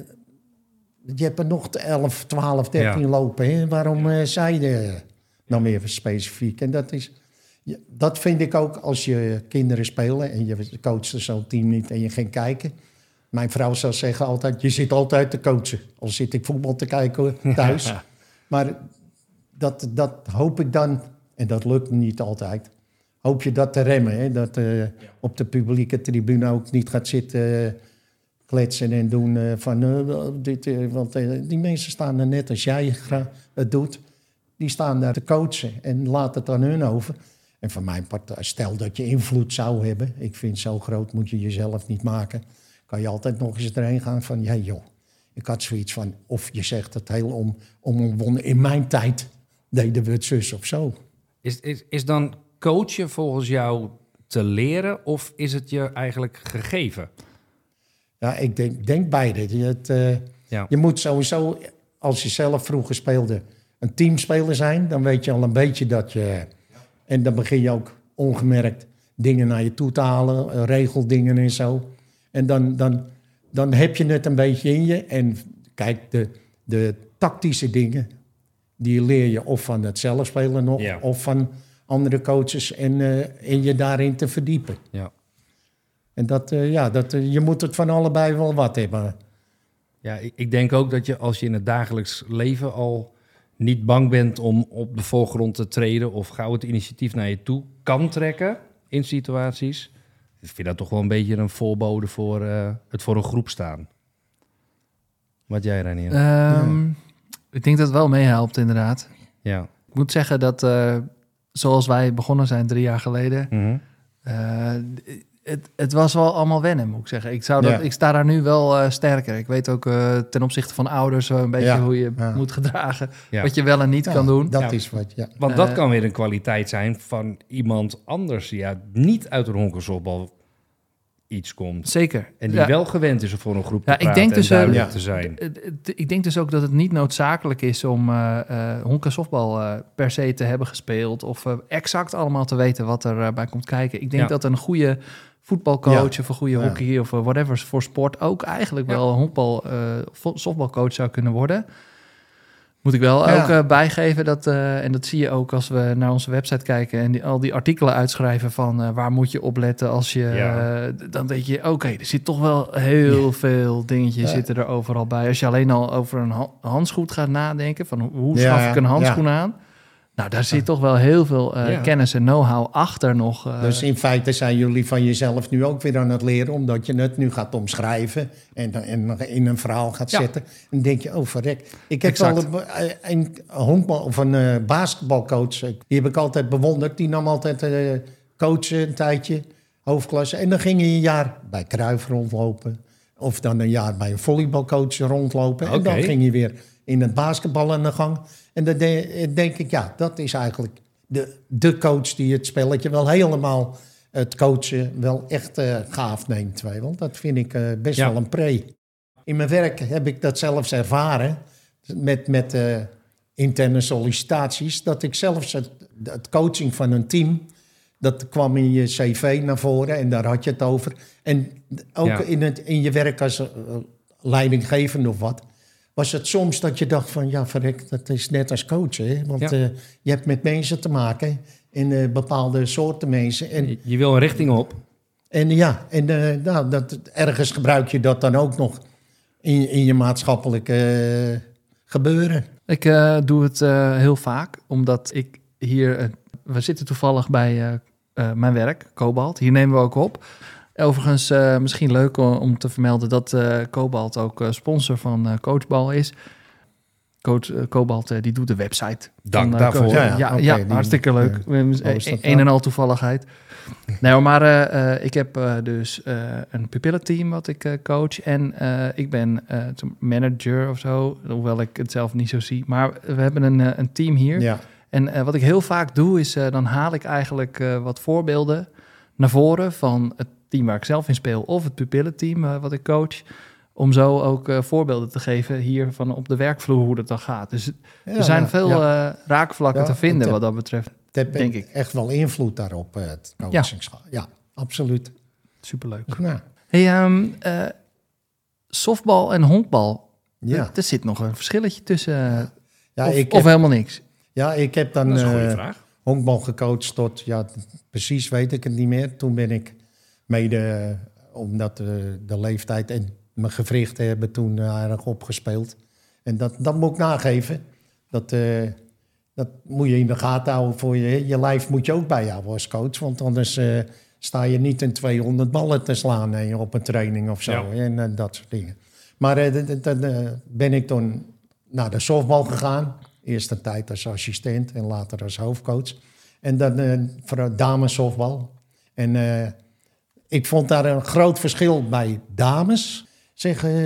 je hebt er nog elf, twaalf, dertien ja. lopen. Hè? Waarom uh, zei je nou meer specifiek? En dat is, dat vind ik ook als je kinderen spelen en je coacht zo'n team niet en je ging kijken. Mijn vrouw zou zeggen altijd, je zit altijd te coachen. Al zit ik voetbal te kijken thuis. Ja. Maar dat, dat hoop ik dan, en dat lukt niet altijd, hoop je dat te remmen. Hè? Dat uh, ja. op de publieke tribune ook niet gaat zitten uh, kletsen en doen uh, van... Uh, dit, uh, want uh, die mensen staan er net als jij het doet. Die staan daar te coachen en laat het aan hun over. En van mijn part, stel dat je invloed zou hebben. Ik vind zo groot moet je jezelf niet maken. Kan je altijd nog eens erheen gaan van... ja joh, ik had zoiets van... of je zegt het heel om, omwonnen. In mijn tijd deden we het zus of zo. Is, is, is dan coachen volgens jou te leren... of is het je eigenlijk gegeven? Ja, ik denk, denk beide. Je, het, uh, ja. je moet sowieso, als je zelf vroeger speelde... een teamspeler zijn. Dan weet je al een beetje dat je... en dan begin je ook ongemerkt dingen naar je toe te halen. Regeldingen en zo... En dan, dan, dan heb je het een beetje in je. En kijk, de, de tactische dingen... die leer je of van het zelfspelen nog... Ja. of van andere coaches en, uh, en je daarin te verdiepen. Ja. En dat, uh, ja, dat, uh, je moet het van allebei wel wat hebben. Ja, ik, ik denk ook dat je als je in het dagelijks leven al niet bang bent... om op de voorgrond te treden... of gauw het initiatief naar je toe kan trekken in situaties... Ik vind dat toch wel een beetje een voorbode voor uh, het voor een groep staan. Wat jij, Reinier? Um, ja. Ik denk dat het wel meehelpt, inderdaad. Ja. Ik moet zeggen dat, uh, zoals wij begonnen zijn drie jaar geleden... Mm-hmm. Uh, het, het was wel allemaal wennen, moet ik zeggen. Ik, zou dat, ja. ik sta daar nu wel uh, sterker. Ik weet ook uh, ten opzichte van ouders uh, een beetje ja. hoe je ja. moet gedragen. Ja. Wat je wel en niet ja, kan doen. Dat ja. is wat, ja. Want dat uh, kan weer een kwaliteit zijn van iemand anders... die ja, niet uit een honkersoftbal iets komt. Zeker. En die ja. wel gewend is om voor een groep te ja, praten ik denk en dus, duidelijk uh, te zijn. Ik denk dus ook dat het niet noodzakelijk is om uh, uh, honkersoftbal uh, per se te hebben gespeeld... of uh, exact allemaal te weten wat er uh, bij komt kijken. Ik denk ja. dat een goede voetbalcoach ja. of een goede hockey ja. of whatever voor sport... ook eigenlijk ja. wel een honkbal, uh, softbalcoach zou kunnen worden... Moet ik wel ja. ook uh, bijgeven, dat, uh, en dat zie je ook als we naar onze website kijken... en die, al die artikelen uitschrijven van uh, waar moet je opletten als je... Ja. Uh, dan denk je, oké, okay, er zit toch wel heel ja. veel dingetjes ja. zitten er overal bij. Als je alleen al over een ha- handschoen gaat nadenken... van hoe schaf ja. ik een handschoen ja. aan... Nou, daar zit toch wel heel veel uh, ja. kennis en know-how achter nog. Uh... Dus in feite zijn jullie van jezelf nu ook weer aan het leren... omdat je het nu gaat omschrijven en, en in een verhaal gaat ja. zetten. En dan denk je, oh verrek. Ik heb exact. wel een, een, honkbal, of een uh, basketbalcoach, die heb ik altijd bewonderd. Die nam altijd uh, coachen een tijdje, hoofdklasse. En dan ging je een jaar bij Cruijff rondlopen... of dan een jaar bij een volleybalcoach rondlopen. Okay. En dan ging je weer... in het basketbal aan de gang. En dan de, denk ik, ja, dat is eigenlijk de, de coach die het spelletje wel helemaal, het coachen wel echt uh, gaaf neemt. Want dat vind ik uh, best ja. wel een pre. In mijn werk heb ik dat zelfs ervaren met, met uh, interne sollicitaties. Dat ik zelfs het, het coaching van een team, dat kwam in je cv naar voren en daar had je het over. En ook ja. in, het, in je werk als uh, leidinggevende of wat, was het soms dat je dacht van, ja, verrek, dat is net als coach, hè? Want ja. uh, je hebt met mensen te maken, in uh, bepaalde soorten mensen. En, je, je wil een richting op. En ja, en uh, nou, dat, ergens gebruik je dat dan ook nog in, in je maatschappelijke uh, gebeuren. Ik uh, doe het uh, heel vaak, omdat ik hier, uh, we zitten toevallig bij uh, uh, mijn werk, Cobalt. Hier nemen we ook op. Overigens, uh, misschien leuk om te vermelden dat uh, Cobalt ook uh, sponsor van uh, Coachbal is. Coach, uh, Cobalt uh, die doet de website. Dank van, uh, daarvoor. Ja, ja, ja, okay, ja die, hartstikke leuk. Uh, Een en, en al toevalligheid. Nee, maar uh, uh, ik heb uh, dus uh, een pupillenteam wat ik uh, coach. En uh, ik ben uh, manager of zo, hoewel ik het zelf niet zo zie. Maar we hebben een, uh, een team hier. Ja. En uh, wat ik heel vaak doe, is uh, dan haal ik eigenlijk uh, wat voorbeelden naar voren van het team waar ik zelf in speel of het pupillenteam uh, wat ik coach, om zo ook uh, voorbeelden te geven hier van op de werkvloer hoe dat dan gaat. Dus ja, er zijn ja, veel ja. uh, raakvlakken ja, te vinden heb, wat dat betreft, het denk ik. Echt wel invloed daarop, uh, het coachingsschap. Ja. ja, absoluut. Superleuk. Ja. Hey, um, uh, softbal en honkbal, ja. er, er zit nog een verschilletje tussen, uh, ja, of, ik of heb, helemaal niks. Ja, ik heb dan dat is een goede uh, vraag. honkbal gecoacht tot, ja, precies weet ik het niet meer. Toen ben ik mede, omdat de, de leeftijd en mijn gewrichten hebben toen uh, aardig opgespeeld. En dat, dat moet ik nageven. Dat, uh, dat moet je in de gaten houden voor je. Je lijf moet je ook bijhouden als coach. Want anders uh, sta je niet in tweehonderd ballen te slaan uh, op een training of zo. Ja. En uh, dat soort dingen. Maar uh, dan uh, ben ik toen naar de softbal gegaan. Eerst een tijd als assistent en later als hoofdcoach. En dan uh, voor dames softbal. En uh, ik vond daar een groot verschil bij dames. Zeg, uh,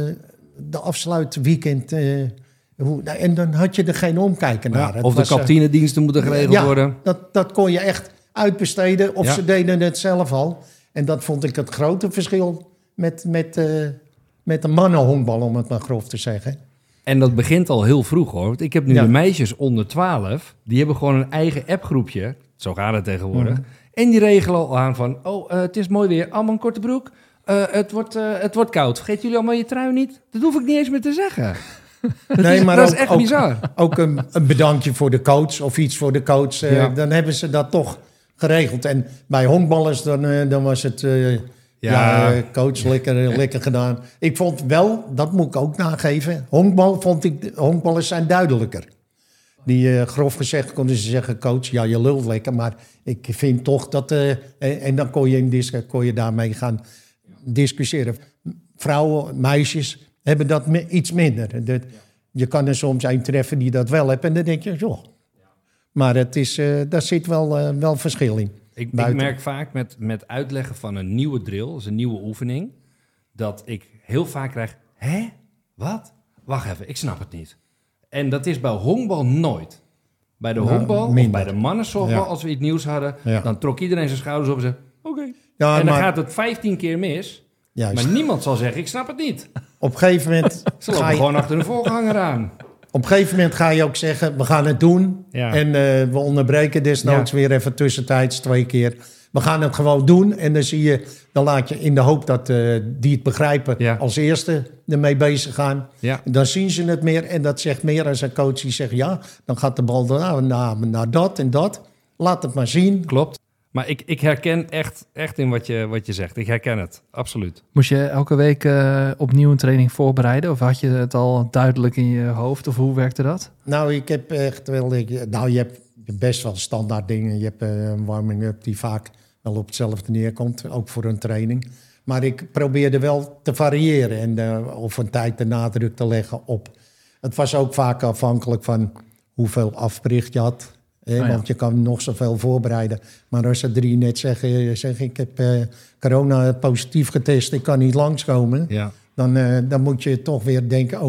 de afsluitweekend. Uh, hoe, en dan had je er geen omkijken naar. Ja, of de kantinediensten moeten geregeld ja, worden. Dat, dat kon je echt uitbesteden. Of ja. ze deden het zelf al. En dat vond ik het grote verschil met, met, uh, met de mannenhonkbal, om het maar grof te zeggen. En dat begint al heel vroeg, hoor. Want ik heb nu ja. de meisjes onder twaalf. Die hebben gewoon een eigen appgroepje. Zo gaat het tegenwoordig. Mm-hmm. En die regelen al aan van, oh, uh, het is mooi weer. Allemaal een korte broek. Uh, het, wordt, uh, het wordt koud. Vergeet jullie allemaal je trui niet? Dat hoef ik niet eens meer te zeggen. dat nee, is, maar dat ook, is echt ook, bizar. Ook een, een bedankje voor de coach of iets voor de coach. Uh, ja. Dan hebben ze dat toch geregeld. En bij honkballers, dan, uh, dan was het... Uh, ja, ja uh, coach, lekker, lekker gedaan. Ik vond wel, dat moet ik ook nageven... Honkbal vond ik, honkballers zijn duidelijker. Die uh, grof gezegd konden ze zeggen... coach, ja, je lult lekker, maar ik vind toch dat... Uh, en, en dan kon je, in dis- kon je daarmee gaan discussiëren. Vrouwen, meisjes hebben dat me- iets minder. Dat, je kan er soms een treffen die dat wel heeft... en dan denk je, joh. Maar het is, uh, daar zit wel, uh, wel verschil in. Ik, ik merk vaak met, met uitleggen van een nieuwe drill, dus een nieuwe oefening... dat ik heel vaak krijg... Hè? Wat? Wacht even, ik snap het niet. En dat is bij honkbal nooit. Bij de nou, honkbal minder. of bij de mannensoftbal, ja. als we iets nieuws hadden... Ja. dan trok iedereen zijn schouders op en zei... Oké. Okay. Ja, en dan maar, gaat het vijftien keer mis... Juist. Maar niemand zal zeggen, ik snap het niet. Op een gegeven moment... Ze lopen je... gewoon achter een voorganger aan. Op een gegeven moment ga je ook zeggen, we gaan het doen. Ja. En uh, we onderbreken desnoods ja. weer even tussentijds twee keer. We gaan het gewoon doen. En dan zie je, dan laat je in de hoop dat uh, die het begrijpen... Ja. als eerste ermee bezig gaan. Ja. Dan zien ze het meer. En dat zegt meer als een coach die zegt... ja, dan gaat de bal naar, naar, naar dat en dat. Laat het maar zien. Klopt. Maar ik, ik herken echt, echt in wat je, wat je zegt. Ik herken het, absoluut. Moest je elke week uh, opnieuw een training voorbereiden? Of had je het al duidelijk in je hoofd? Of hoe werkte dat? Nou, ik heb echt wel... Ik, nou, je hebt best wel standaard dingen. Je hebt uh, een warming-up die vaak wel op hetzelfde neerkomt. Ook voor een training. Maar ik probeerde wel te variëren. En uh, of een tijd de nadruk te leggen op. Het was ook vaak afhankelijk van hoeveel afbericht je had... Eh, oh ja. Want je kan nog zoveel voorbereiden. Maar als er drie net zeggen... zeg ik heb uh, corona positief getest, ik kan niet langskomen... Ja. Dan, uh, dan moet je toch weer denken... oh,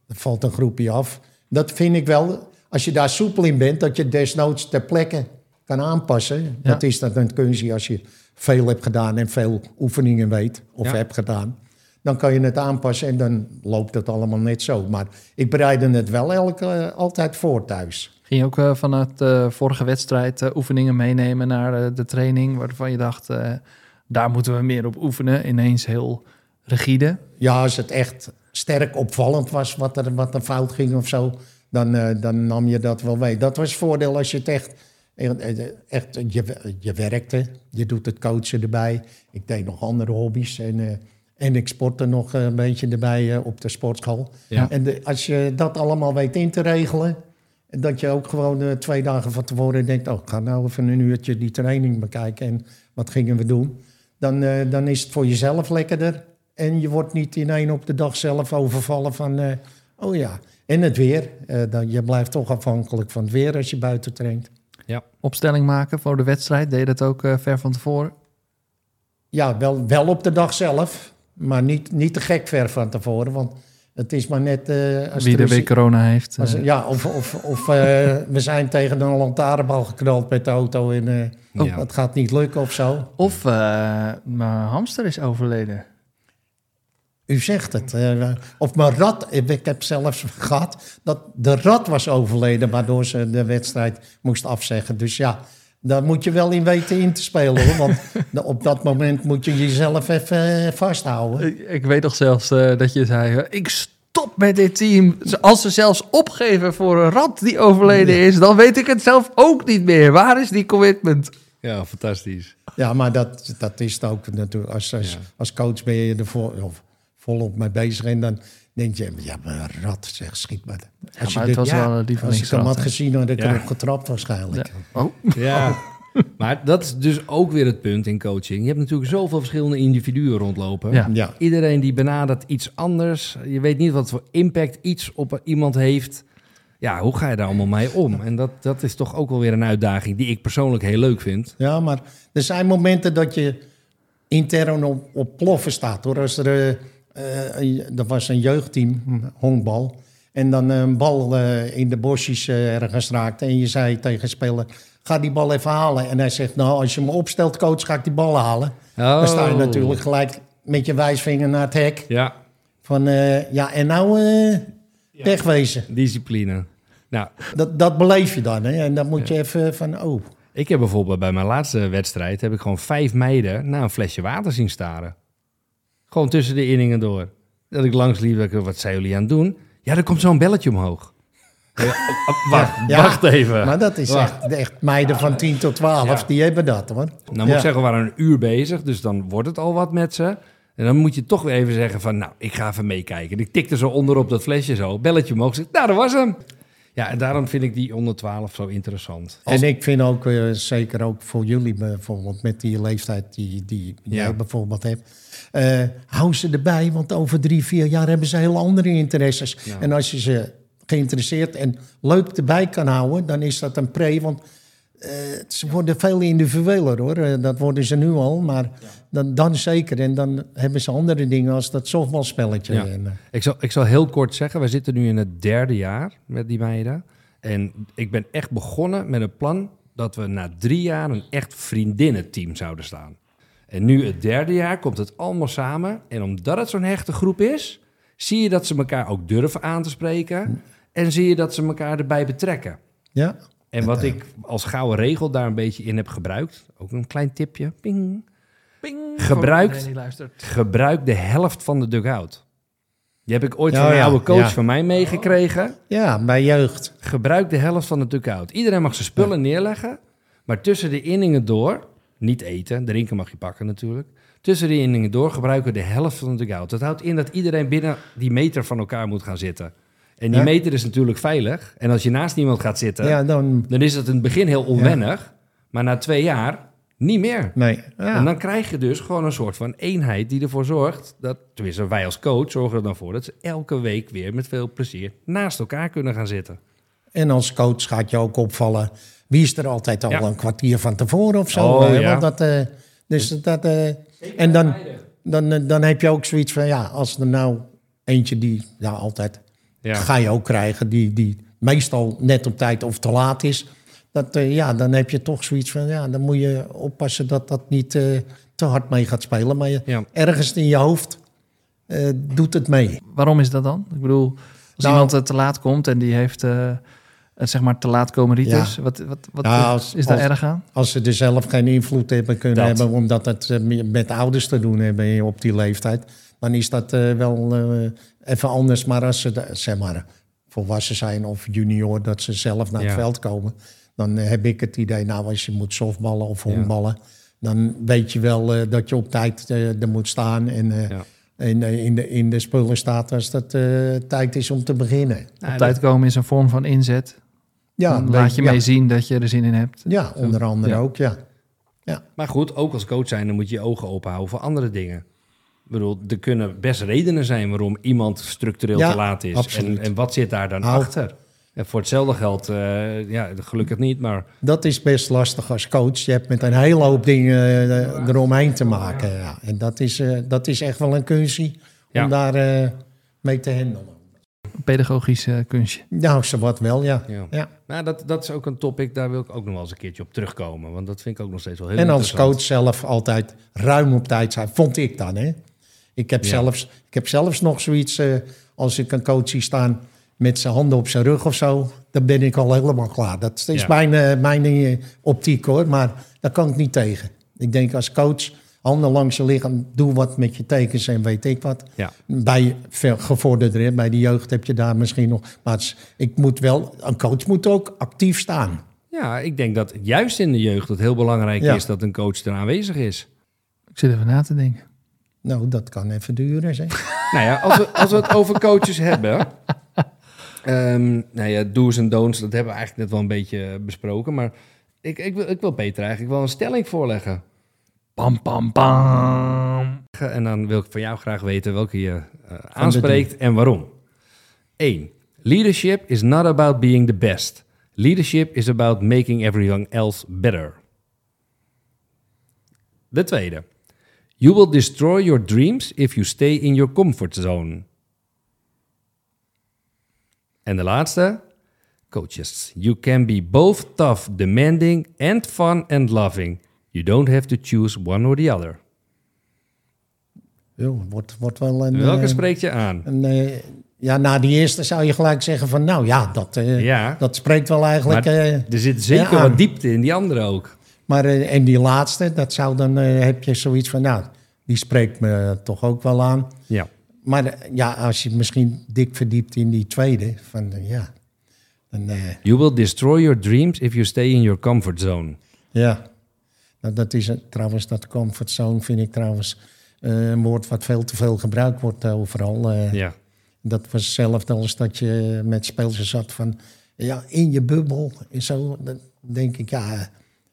er valt een groepje af. Dat vind ik wel, als je daar soepel in bent, dat je desnoods ter plekke kan aanpassen. Ja. Dat is dat een kunstje als je veel hebt gedaan en veel oefeningen weet of Ja. hebt gedaan. Dan kan je het aanpassen en dan loopt het allemaal net zo. Maar ik bereidde het wel elke, uh, altijd voor thuis. Ging je ook uh, vanuit de uh, vorige wedstrijd uh, oefeningen meenemen naar uh, de training... waarvan je dacht, uh, daar moeten we meer op oefenen. Ineens heel rigide. Ja, als het echt sterk opvallend was wat er, wat er fout ging of zo... Dan, uh, dan nam je dat wel mee. Dat was het voordeel als je het echt... echt je, je werkte, je doet het coachen erbij. Ik deed nog andere hobby's en... Uh, En ik sportte nog een beetje erbij uh, op de sportschool. Ja. En de, als je dat allemaal weet in te regelen... dat je ook gewoon uh, twee dagen van tevoren denkt... oh, ik ga nou even een uurtje die training bekijken... en wat gingen we doen? Dan, uh, dan is het voor jezelf lekkerder. En je wordt niet in één op de dag zelf overvallen van... Uh, oh ja, en het weer. Uh, dan, je blijft toch afhankelijk van het weer als je buiten traint. Ja. Opstelling maken voor de wedstrijd, deed je dat ook uh, ver van tevoren? Ja, wel, wel op de dag zelf... Maar niet, niet te gek ver van tevoren, want het is maar net... Uh, als Wie er er is- weer corona heeft. als- uh, ja, of, of, of uh, we zijn tegen een lantaarnbal geknald met de auto en uh, Ja. dat gaat niet lukken of zo. Of uh, mijn hamster is overleden. U zegt het. Uh, of mijn rat, ik heb zelfs gehad dat de rat was overleden... waardoor ze de wedstrijd moest afzeggen. Dus ja, daar moet je wel in weten in te spelen, hoor. Want op dat moment moet je jezelf even uh, vasthouden. Ik, ik weet nog zelfs uh, dat je zei... uh, ik stop met dit team. Als ze zelfs opgeven voor een rat die overleden is... dan weet ik het zelf ook niet meer. Waar is die commitment? Ja, fantastisch. Ja, maar dat, dat is het ook natuurlijk. Als, als, Ja. als coach ben je er vol, of volop mee bezig. En dan denk je, ja, maar een rat, zeg, schiet maar. Als maar je het dit- was ja, wel een als ik hem lievelingsrat. had hè? gezien, had ik Ja. erop getrapt waarschijnlijk. Ja. Oh. Ja, maar dat is dus ook weer het punt in coaching. Je hebt natuurlijk zoveel verschillende individuen rondlopen. Ja. Ja. Iedereen die benadert iets anders. Je weet niet wat voor impact iets op iemand heeft. Ja, hoe ga je daar allemaal mee om? En dat, dat is toch ook wel weer een uitdaging die ik persoonlijk heel leuk vind. Ja, maar er zijn momenten dat je intern op, op ploffen staat. Hoor. Als er, eh, eh, er was een jeugdteam, honkbal. En dan een bal eh, in de bosjes eh, ergens raakte. En je zei tegen een speler, ga die bal even halen. En hij zegt, nou, als je me opstelt, coach, ga ik die bal halen. Oh. Dan sta je natuurlijk gelijk met je wijsvinger naar het hek. Ja, Van, eh, ja, en nou eh wegwezen. discipline. Nou, Dat, dat beleef je dan. Hè? En dan moet je even van, oh... ik heb bijvoorbeeld bij mijn laatste wedstrijd... heb ik gewoon vijf meiden naar een flesje water zien staren. Gewoon tussen de inningen door. Dat ik langs liep, dat ik, wat zijn jullie aan het doen? Ja, er komt zo'n belletje omhoog. Ja, wacht, Ja, wacht even. Maar dat is Wacht. echt, echt meiden van tien tot twaalf, Ja. die hebben dat hoor. Nou moet Ja. ik zeggen, we waren een uur bezig, dus dan wordt het al wat met ze. En dan moet je toch weer even zeggen van, nou, ik ga even meekijken. Ik tikte zo onder op dat flesje zo, belletje omhoog. Zeg, nou, dat was hem. Ja, en daarom vind ik die onder twaalf zo interessant. En ik vind ook, eh, zeker ook voor jullie bijvoorbeeld, met die leeftijd die, die Ja. jij bijvoorbeeld hebt. eh, hou ze erbij, want over drie, vier jaar hebben ze hele andere interesses. Ja. En als je ze geïnteresseerd en leuk erbij kan houden, dan is dat een pre. Want eh, ze worden veel individueler hoor. Eh, dat worden ze nu al, maar dan, dan zeker. En dan hebben ze andere dingen als dat softballspelletje. Ja. En, eh, Ik zal, ik zal heel kort zeggen, wij zitten nu in het derde jaar met die meiden. En ik ben echt begonnen met een plan dat we na drie jaar een echt vriendinnenteam zouden staan. En nu het derde jaar komt het allemaal samen. En omdat het zo'n hechte groep is, zie je dat ze elkaar ook durven aan te spreken. En zie je dat ze elkaar erbij betrekken. ja. En wat ik als gouden regel daar een beetje in heb gebruikt, ook een klein tipje, ping, Ping. Gebruikt. Voor iedereen die luistert. gebruik de helft van de dugout. Die heb ik ooit Oh van een ja, oude coach ja. van mij meegekregen. Ja, bij jeugd. Gebruik de helft van de dugout. Iedereen mag zijn spullen neerleggen, maar tussen de inningen door, niet eten, drinken mag je pakken natuurlijk. Tussen de inningen door gebruiken we de helft van de dugout. Dat houdt in dat iedereen binnen die meter van elkaar moet gaan zitten. En die Ja. meter is natuurlijk veilig. En als je naast iemand gaat zitten, Ja, dan... dan is het in het begin heel onwennig. Maar na twee jaar niet meer. Nee. Ja. En dan krijg je dus gewoon een soort van eenheid die ervoor zorgt dat, tenminste wij als coach zorgen er dan voor dat ze elke week weer met veel plezier naast elkaar kunnen gaan zitten. En als coach gaat je ook opvallen, wie is er altijd al Ja. een kwartier van tevoren of zo. Oh, hè? ja. Want dat, eh, dus dat, eh, en dan, dan, eh, dan heb je ook zoiets van, ja, als er nou eentje die, ja altijd, Ja. ga je ook krijgen die, die meestal net op tijd of te laat is. Dat, uh, ja, dan heb je toch zoiets van, ja, dan moet je oppassen dat dat niet uh, te hard mee gaat spelen. Maar je, Ja. ergens in je hoofd uh, doet het mee. Waarom is dat dan? Ik bedoel, als Nou- iemand uh, te laat komt en die heeft uh, het zeg maar te laat komen ritus, Ja. wat, wat, wat Nou, als- is daar als- erg aan? Als ze er zelf geen invloed hebben kunnen Dat. hebben, omdat het uh, met ouders te doen hebben op die leeftijd, dan is dat uh, wel uh, even anders. Maar als ze de, zeg maar, volwassen zijn of junior, dat ze zelf naar het Ja. veld komen, dan uh, heb ik het idee, nou, als je moet softballen of Ja. honkballen, dan weet je wel uh, dat je op tijd uh, er moet staan en uh, Ja. in, uh, in, de, in de spullen staat als het uh, tijd is om te beginnen. Op tijd komen is een vorm van inzet. Ja, Dan weet- laat je ja. mee zien dat je er zin in hebt. Ja, onder andere Ja. ook, ja. Maar goed, ook als coach zijn, dan moet je je ogen openhouden voor andere dingen. Ik bedoel, er kunnen best redenen zijn waarom iemand structureel Ja, te laat is. absoluut. En, en wat zit daar dan Nou. achter? En voor hetzelfde geld, uh, ja, gelukkig niet, maar Dat is best lastig als coach. Je hebt met een hele hoop dingen uh, eromheen te maken. Ja. En dat is, uh, dat is echt wel een kunstje Ja. om daar uh, mee te handelen. Een pedagogisch uh, kunstje. Nou, zowat wel, ja. ja. ja. Nou, dat, dat is ook een topic, daar wil ik ook nog wel eens een keertje op terugkomen. Want dat vind ik ook nog steeds wel heel En als interessant. coach zelf altijd ruim op tijd zijn, vond ik dan. Hè? Ik, heb Ja. zelfs, ik heb zelfs nog zoiets, uh, als ik een coach zie staan met zijn handen op zijn rug of zo, dan ben ik al helemaal klaar. Dat is Ja. mijn, uh, mijn uh, optiek hoor, maar daar kan ik niet tegen. Ik denk als coach, handen langs je lichaam, doe wat met je tekens en weet ik wat. Ja. Bij veel gevorderden, bij de jeugd heb je daar misschien nog. Maar het is- ik moet wel, een coach moet ook actief staan. Ja, ik denk dat juist in de jeugd het heel belangrijk Ja. is dat een coach er aanwezig is. Ik zit even na te denken. Nou, dat kan even duren, zeg. Nou ja, als we, als we het over coaches hebben. ehm, nou ja, do's en don'ts, dat hebben we eigenlijk net wel een beetje besproken. Maar ik, ik, wil, ik wil Peter eigenlijk wel een stelling voorleggen. Pam, pam, pam. En dan wil ik van jou graag weten welke je uh, aanspreekt en waarom. één. Leadership is not about being the best. Leadership is about making everyone else better. De tweede. You will destroy your dreams if you stay in your comfort zone. En de laatste. Coaches, you can be both tough, demanding and fun and loving. You don't have to choose one or the other. Jo, wordt, wordt wel een... Welke eh, spreekt je aan? een, eh, ja, na die eerste zou je gelijk zeggen van... Nou ja, dat, eh, Ja. dat spreekt wel eigenlijk... Maar eh, er zit zeker ja, aan. wat diepte in die andere ook. Maar eh, en die laatste, dat zou dan... eh, heb je zoiets van, nou, die spreekt me toch ook wel aan. Ja. Maar eh, ja, als je misschien dik verdiept in die tweede... Van, eh, ja, dan, eh, You will destroy your dreams if you stay in your comfort zone. ja. Nou, dat is het, trouwens, dat comfortzone vind ik trouwens... eh, een woord wat veel te veel gebruikt wordt eh, overal. eh. Ja. Dat was hetzelfde als dat je met spelers zat van... Ja, in je bubbel en zo. Dan denk ik, ja,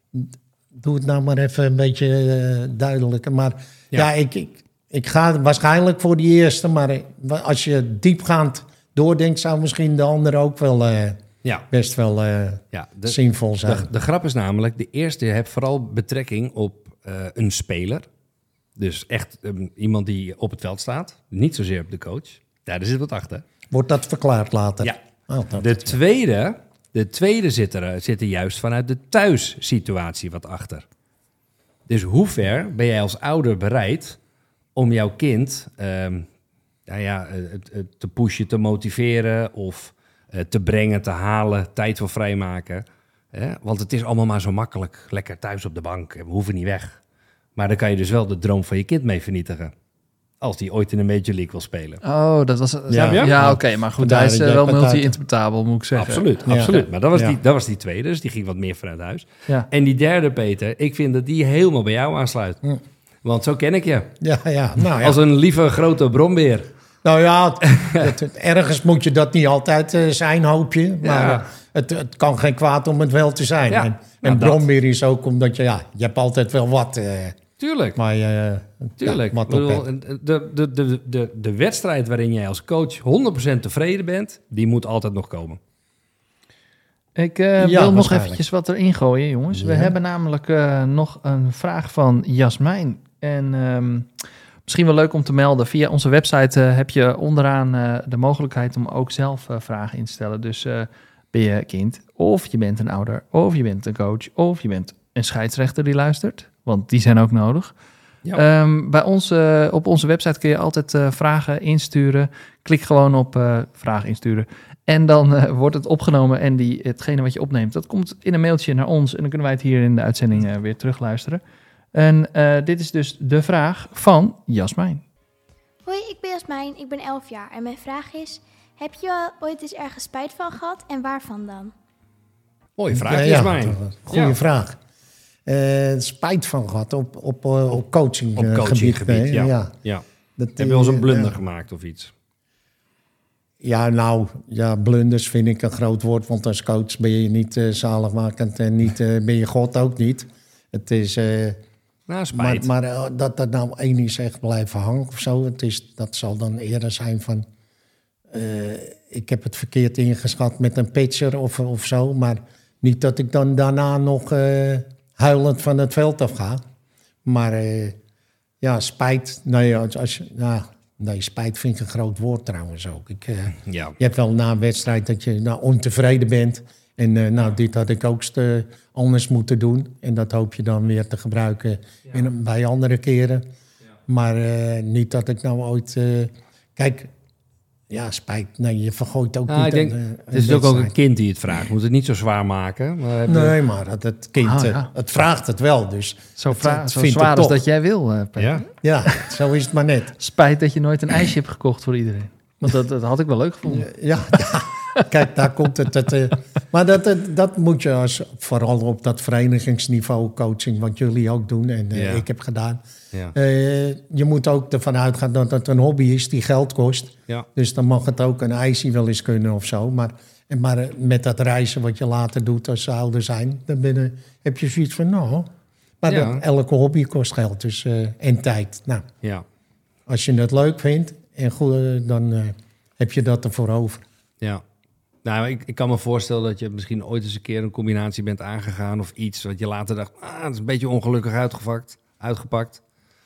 doe het nou maar even een beetje eh, duidelijker. Maar ja, Ja. ik, ik, ik ga waarschijnlijk voor die eerste. Maar eh, als je diepgaand doordenkt, zou misschien de andere ook wel eh, Ja. best wel eh, ja. De, zinvol zijn. de, de grap is namelijk, de eerste heeft vooral betrekking op uh, een speler. Dus echt um, iemand die op het veld staat. Niet zozeer op de coach. Ja, daar zit wat achter. Wordt dat verklaard later? Ja. Oh, dat- De tweede, de tweede zit, er, zit er juist vanuit de thuissituatie wat achter. Dus hoe ver ben jij als ouder bereid om jouw kind um, nou ja, het, het te pushen, te motiveren of uh, te brengen, te halen, tijd voor vrijmaken. Hè? Want het is allemaal maar zo makkelijk. Lekker thuis op de bank en we hoeven niet weg. Maar dan kan je dus wel de droom van je kind mee vernietigen. Als die ooit in een Major League wil spelen. Oh, dat was... Ja. Ja, Ja. oké, maar goed, Vandaar hij is dat eh, jij wel partij- multi-interpretabel, moet ik zeggen. Absoluut, Ja. absoluut. Maar dat was, Ja. die, dat was die tweede, dus die ging wat meer vanuit huis. Ja. En die derde, Peter, ik vind dat die helemaal bij jou aansluit. Hm. Want zo ken ik je. Ja, ja. Nou ja. Als een lieve grote brombeer. Nou ja, het, het- ergens moet je dat niet altijd eh, zijn, hoop je. Maar Ja. eh, het, het kan geen kwaad om het wel te zijn. Ja, En, nou, en dat. brombeer is ook omdat je, ja, je hebt altijd wel wat. eh Tuurlijk, maar je, tuurlijk. ja, Ik wat op bedoel, hebt. de, de, de, de, de wedstrijd waarin jij als coach honderd procent tevreden bent, die moet altijd nog komen. Ik eh, Ja, wil nog waarschijnlijk. eventjes wat erin gooien, jongens. We Ja. hebben namelijk eh, nog een vraag van Jasmijn. En ehm, Misschien wel leuk om te melden. Via onze website uh, heb je onderaan uh, de mogelijkheid om ook zelf uh, vragen in te stellen. Dus uh, ben je kind, of je bent een ouder, of je bent een coach, of je bent een scheidsrechter die luistert. Want die zijn ook nodig. Ja. Um, bij ons, uh, op onze website kun je altijd uh, vragen insturen. Klik gewoon op uh, vragen insturen. En dan uh, wordt het opgenomen en die, hetgene wat je opneemt, dat komt in een mailtje naar ons. En dan kunnen wij het hier in de uitzending uh, weer terugluisteren. En uh, dit is dus de vraag van Jasmijn. Hoi, ik ben Jasmijn, ik ben elf jaar. En mijn vraag is, heb je ooit eens ergens spijt van gehad en waarvan dan? Mooie vraag, ja, Jasmijn. Ja, goeie ja. vraag. Uh, spijt van gehad op, op, uh, op coaching Op coachinggebied, ja. ja. ja. Dat, heb je wel eens een blunder uh, gemaakt of iets? Ja, nou, ja, blunders vind ik een groot woord. Want als coach ben je niet uh, zaligmakend en niet, uh, ben je God ook niet. Het is... Uh, nou, spijt. Maar, maar uh, dat dat nou één is echt blijven hangen of zo. Het is, dat zal dan eerder zijn van... Uh, ik heb het verkeerd ingeschat met een pitcher of, of zo. Maar niet dat ik dan daarna nog uh, huilend van het veld af ga. Maar uh, ja, spijt... Nee, als, als, nou, nee, spijt vind ik een groot woord trouwens ook. Ik, uh, ja. Je hebt wel na een wedstrijd dat je nou, ontevreden bent... En uh, nou, dit had ik ook uh, anders moeten doen. En dat hoop je dan weer te gebruiken ja. in, bij andere keren. Ja. Maar uh, niet dat ik nou ooit... Uh, kijk, ja, spijt. Nee, je vergooit ook nou, niet... Ik denk, een, een het is ook, ook een kind die het vraagt. Moet het niet zo zwaar maken. Maar nee, je... maar het, het kind ah, ja. het vraagt het wel. Dus zo het, vra- het zo zwaar als dat jij wil, uh, Peter. Ja. ja, zo is het maar net. Spijt dat je nooit een ijsje hebt gekocht voor iedereen. Want dat, dat had ik wel leuk gevonden. Ja, ja. Kijk, daar komt het. het uh, maar dat, uh, dat moet je als, vooral op dat verenigingsniveau coaching, wat jullie ook doen en uh, ja. ik heb gedaan. Ja. Uh, je moet ook ervan uitgaan dat het een hobby is die geld kost. Ja. Dus dan mag het ook een ijsje wel eens kunnen of zo. Maar, maar uh, met dat reizen wat je later doet als ze ouder zijn, dan binnen, heb je zoiets van, nou... Maar ja. dat, elke hobby kost geld dus, uh, en tijd. Nou, ja. Als je het leuk vindt, en goed, uh, dan uh, heb je dat ervoor over. Ja. Nou, ik, ik kan me voorstellen dat je misschien ooit eens een keer een combinatie bent aangegaan of iets wat je later dacht, ah, dat is een beetje ongelukkig uitgepakt. uitgepakt.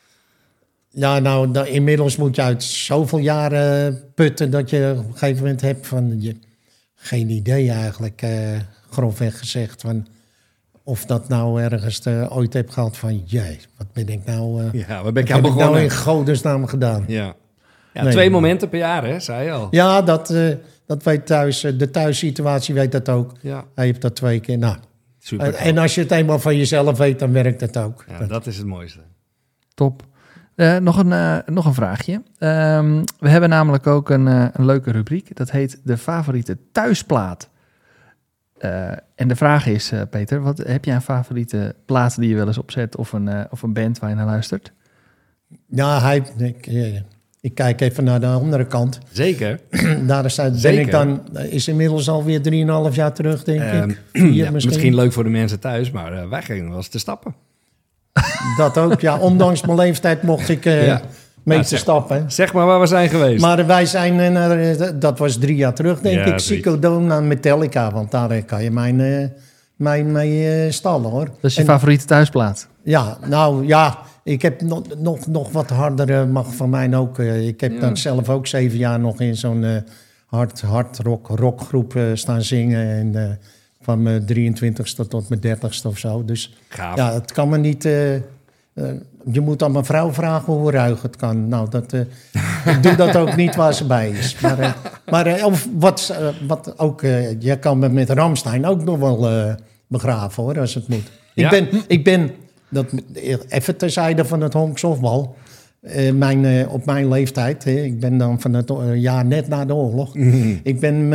Ja, nou, da, inmiddels moet je uit zoveel jaren putten dat je op een gegeven moment hebt van, je, geen idee eigenlijk, uh, grofweg gezegd, van of dat nou ergens uh, ooit heb gehad van, jee, wat ben ik nou, uh, ja, waar ben ik wat heb ik nou in begonnen? godesnaam gedaan? Ja, ja nee, twee maar, momenten per jaar, hè, zei je al. Ja, dat... Uh, Dat weet thuis, de thuissituatie weet dat ook. Ja. Hij heeft dat twee keer. Nou, super. En als je het eenmaal van jezelf weet, dan werkt het ook. Ja, dat is het mooiste. Top. Uh, nog, een, uh, nog een vraagje. Um, we hebben namelijk ook een, uh, een leuke rubriek. Dat heet de favoriete thuisplaat. Uh, en de vraag is, uh, Peter, wat, heb jij een favoriete plaat die je wel eens opzet of een, uh, of een band waar je naar luistert? Ja, hij... Ik, uh, Ik kijk even naar de andere kant. Zeker. Daar is, ben Zeker. ik dan, is inmiddels alweer drieënvier jaar terug, denk um, ik. Vier, ja, misschien. misschien leuk voor de mensen thuis, maar uh, wij gingen wel eens te stappen. Dat ook, ja. Ondanks mijn leeftijd mocht ik uh, ja. mee nou, te zeg, stappen. Zeg maar waar we zijn geweest. Maar wij zijn, uh, dat was drie jaar terug, denk ja, ik, Psychodome naar Metallica. Want daar kan je mijn, uh, mijn mee uh, stallen, hoor. Dat is je en, favoriete thuisplaat? Ja, nou ja... Ik heb nog, nog, nog wat harder, mag van mij ook. Uh, ik heb ja. dan zelf ook zeven jaar nog in zo'n uh, hard, hard rock, rockgroep uh, staan zingen. En, uh, van mijn drieëntwintigste tot mijn dertigste of zo. Dus Gaaf. Ja, het kan me niet... Uh, uh, je moet aan mijn vrouw vragen hoe ruig het kan. Nou, dat, uh, ik doe dat ook niet waar ze bij is. Maar, uh, maar uh, of wat, uh, wat ook... Uh, je kan me met Rammstein ook nog wel uh, begraven, hoor, als het moet. Ja. Ik ben... Ik ben Dat, even terzijde van het honksoftbal. Uh, mijn, uh, op mijn leeftijd, hè, ik ben dan van het uh, jaar net na de oorlog. Mm-hmm. Ik ben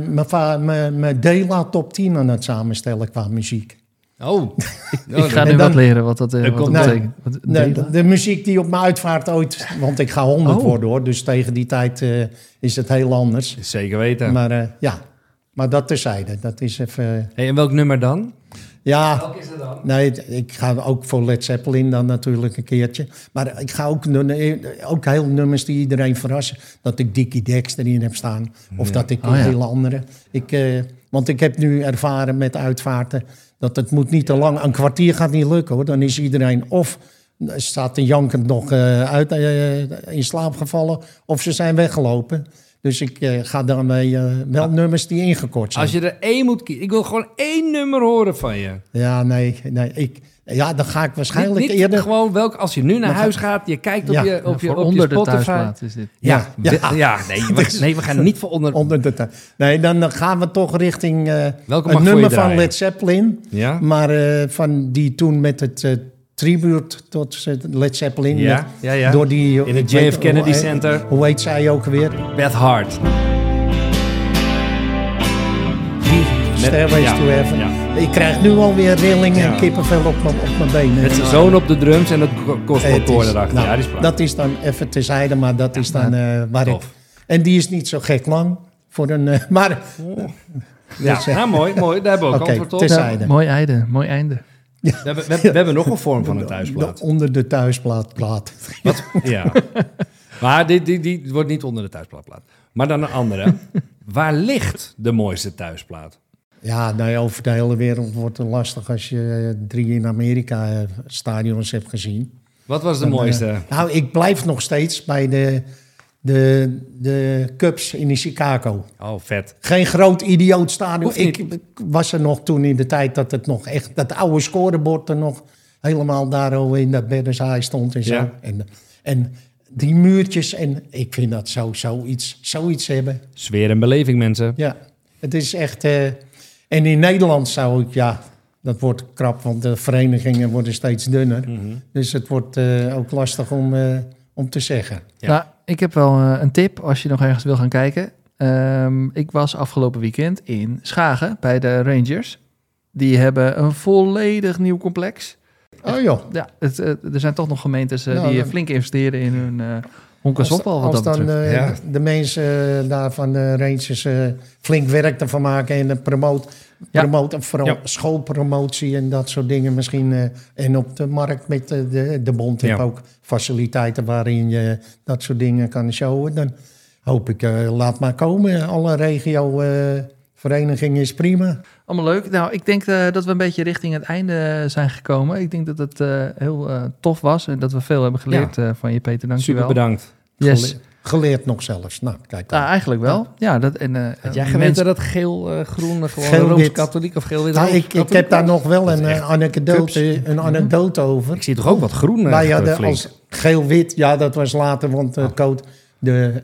mijn Dela top tien aan het samenstellen qua muziek. Oh, ik, ik ga nu dan, wat leren wat dat, uh, wat dat nee, betekent. Wat, nee, de, de muziek die op mijn uitvaart ooit... Want ik ga honderd oh. worden, hoor. Dus tegen die tijd uh, is het heel anders. Zeker weten. Maar uh, ja, maar dat terzijde. Dat is even... Uh, hey, en welk nummer dan? Ja, welk is het dan? Nee, ik ga ook voor Led Zeppelin dan natuurlijk een keertje. Maar ik ga ook, ook heel nummers die iedereen verrassen. Dat ik Dickie Dex erin heb staan. Of ja. dat ik oh, ja. hele andere. Ik, uh, want ik heb nu ervaren met uitvaarten... dat het moet niet te lang... Een kwartier gaat niet lukken, hoor. Dan is iedereen of staat de jankend nog uh, uit uh, in slaap gevallen of ze zijn weggelopen. Dus ik uh, ga daarmee uh, wel ah. nummers die ingekort zijn. Als je er één moet kiezen, ik wil gewoon één nummer horen van je. Ja, nee, nee ik, ja, dan ga ik waarschijnlijk niet, niet eerder... Gewoon welk, als je nu naar huis gaat, je kijkt op ja, je, op ja, je, op onder je Spotify. de thuisplaat is dit. Ja, ja, ja, ja nee, we, nee, we gaan niet voor onder... onder de thuis. Nee, dan, dan gaan we toch richting uh, welke een nummer van Led Zeppelin. Ja? Maar uh, van die toen met het... Uh, tribute tot Led Zeppelin. Ja, met, ja, ja. Door die, in het J F Kennedy hoe, Center. Hoe heet zij ook weer? Beth Hart. Stairways ja, to Heaven. Ja. Ik krijg nu alweer rillingen ja. en kippenvel op mijn, op mijn benen. Met zijn zoon op de drums en het gospelkoor erachter. Nou, ja, die is dat is dan even terzijde, maar dat ja, is dan uh, waar ik... En die is niet zo gek lang voor een... Uh, maar... Oh. Ja, dus, uh, nou, mooi, mooi. Daar hebben we ook okay, antwoord op. Ja, mooi einde, mooi einde. Ja. We, hebben, we, hebben, we hebben nog een vorm van een thuisplaat. De, onder de thuisplaat plaat. Wat? Ja. Maar die, die, die wordt niet onder de thuisplaatplaat. Maar dan een andere. Waar ligt de mooiste thuisplaat? Ja, nou, over de hele wereld wordt het lastig als je drie in Amerika uh, stadions hebt gezien. Wat was de dan, mooiste? Uh, nou, ik blijf nog steeds bij de, de, de Cubs in Chicago. Oh, vet. Geen groot idioot stadion. Ik, ik was er nog toen in de tijd dat het nog echt... dat oude scorebord er nog helemaal daar in dat Berders High stond en zo. Ja. En, en die muurtjes, en ik vind dat zo, zoiets, zoiets hebben. Sfeer en beleving, mensen. Ja, het is echt... Uh, en in Nederland zou ik, ja, dat wordt krap, want de verenigingen worden steeds dunner. Mm-hmm. Dus het wordt uh, ook lastig om, uh, om te zeggen. Ja. Nou, ik heb wel uh, een tip als je nog ergens wil gaan kijken. Um, ik was afgelopen weekend in Schagen bij de Rangers. Die hebben een volledig nieuw complex. Oh joh. Ja, het, uh, er zijn toch nog gemeentes uh, nou, die dan... flink investeren in hun... Uh, Honkersopbal, wat als dat dan uh, ja. de mensen uh, daar van de Rangers uh, flink werk ervan maken en uh, promoot, ja. promoot, vooral ja. schoolpromotie en dat soort dingen misschien. Uh, en op de markt met uh, de, de bond heb ja. ook faciliteiten waarin je dat soort dingen kan showen. Dan hoop ik, uh, laat maar komen. Alle regio uh, verenigingen is prima. Allemaal leuk. Nou, ik denk uh, dat we een beetje richting het einde zijn gekomen. Ik denk dat het uh, heel uh, tof was en dat we veel hebben geleerd ja. uh, van je, Peter. Dank je wel. Super bedankt. Yes. Gele- geleerd nog zelfs. Nou, kijk dan. Ah, eigenlijk wel. Ja, dat, en, uh, had jij geweten dat geel-groen uh, gewoon geel Rooms-katholiek of geel-wit nou, ik, ik heb daar nog wel een, uh, anekdote, een anekdote over. Ik zie toch ook wat groen. Wij hadden als geel-wit, ja, dat was later, want uh, oh. code, de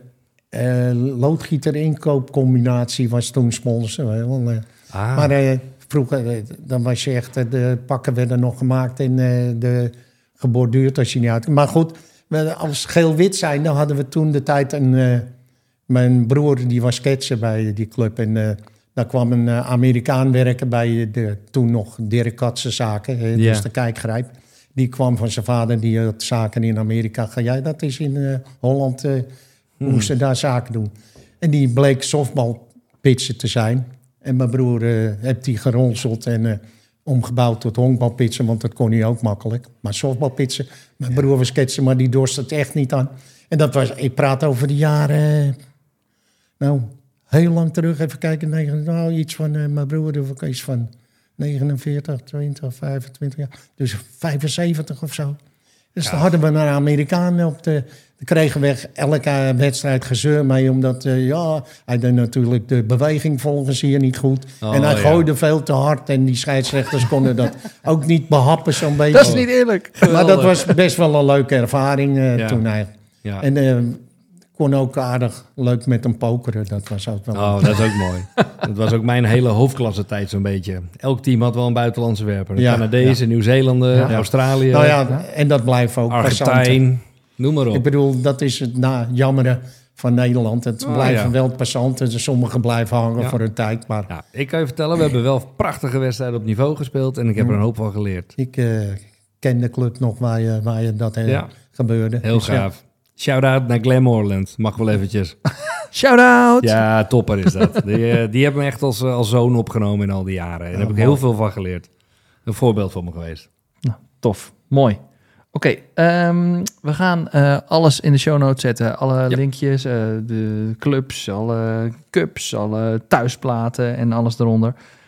uh, loodgieter-inkoopcombinatie was toen sponsor. Uh, ah. Maar uh, vroeger, uh, dan was je echt, uh, de pakken werden nog gemaakt en uh, de geborduurd als je niet uit. Maar goed, als geel-wit zijn, dan hadden we toen de tijd een... Uh, mijn broer die was ketser bij die club en uh, daar kwam een uh, Amerikaan werken bij de toen nog Dirk Katse zaken, hè, ja. dus de kijkgrijp. Die kwam van zijn vader, die had zaken in Amerika. Ga jij dat is in uh, Holland, uh, hmm. hoe ze daar zaken doen. En die bleek softballpitcher te zijn. En mijn broer uh, heeft die geronseld en uh, omgebouwd tot honkbalpitcher, want dat kon hij ook makkelijk. Maar softballpitcher, mijn ja. broer was ketser, maar die dorst het echt niet aan. En dat was, ik praat over de jaren, nou, heel lang terug. Even kijken, negen, nou, iets van, uh, mijn broer iets van negenenveertig, twintig, vijfentwintig jaar. Dus vijfenzeventig of zo. Dus ja. dan hadden we naar Amerikanen op de... Dan kregen we elke wedstrijd gezeur mee, omdat uh, ja, hij deed natuurlijk de beweging volgens hier niet goed. Oh, en hij gooide ja. veel te hard en die scheidsrechters konden dat ook niet behappen zo'n beetje. Dat is niet eerlijk. Maar dat was best wel een leuke ervaring uh, ja. toen hij... Ja. En uh, kon ook aardig leuk met hem pokeren. Dat was ook wel... Oh, dat is ook mooi. Dat was ook mijn hele hoofdklasse tijd zo'n beetje. Elk team had wel een buitenlandse werper. De ja, Canadezen, ja. Nieuw-Zeelanden, ja. Australië. Nou ja, en dat blijft ook. Argentijn, noem maar op. Ik bedoel, dat is het na, jammere van Nederland. Het oh, blijven ja. wel passanten. Sommigen blijven hangen ja. voor een tijd. Maar... Ja, ik kan je vertellen, we hebben wel prachtige wedstrijden op niveau gespeeld. En ik heb er een hoop van geleerd. Ik uh, ken de club nog waar je, waar je dat uh, ja. gebeurde. Heel dus, gaaf. Ja. Shout-out naar Glamorland. Mag wel eventjes. Shout-out! Ja, topper is dat. die, die hebben me echt als, als zoon opgenomen in al die jaren. En daar heb ik heel veel van geleerd. Een voorbeeld voor me geweest. Nou, tof. Mooi. Oké, okay, um, we gaan uh, alles in de show notes zetten. Alle ja. linkjes, uh, de clubs, alle cups, alle thuisplaten en alles eronder.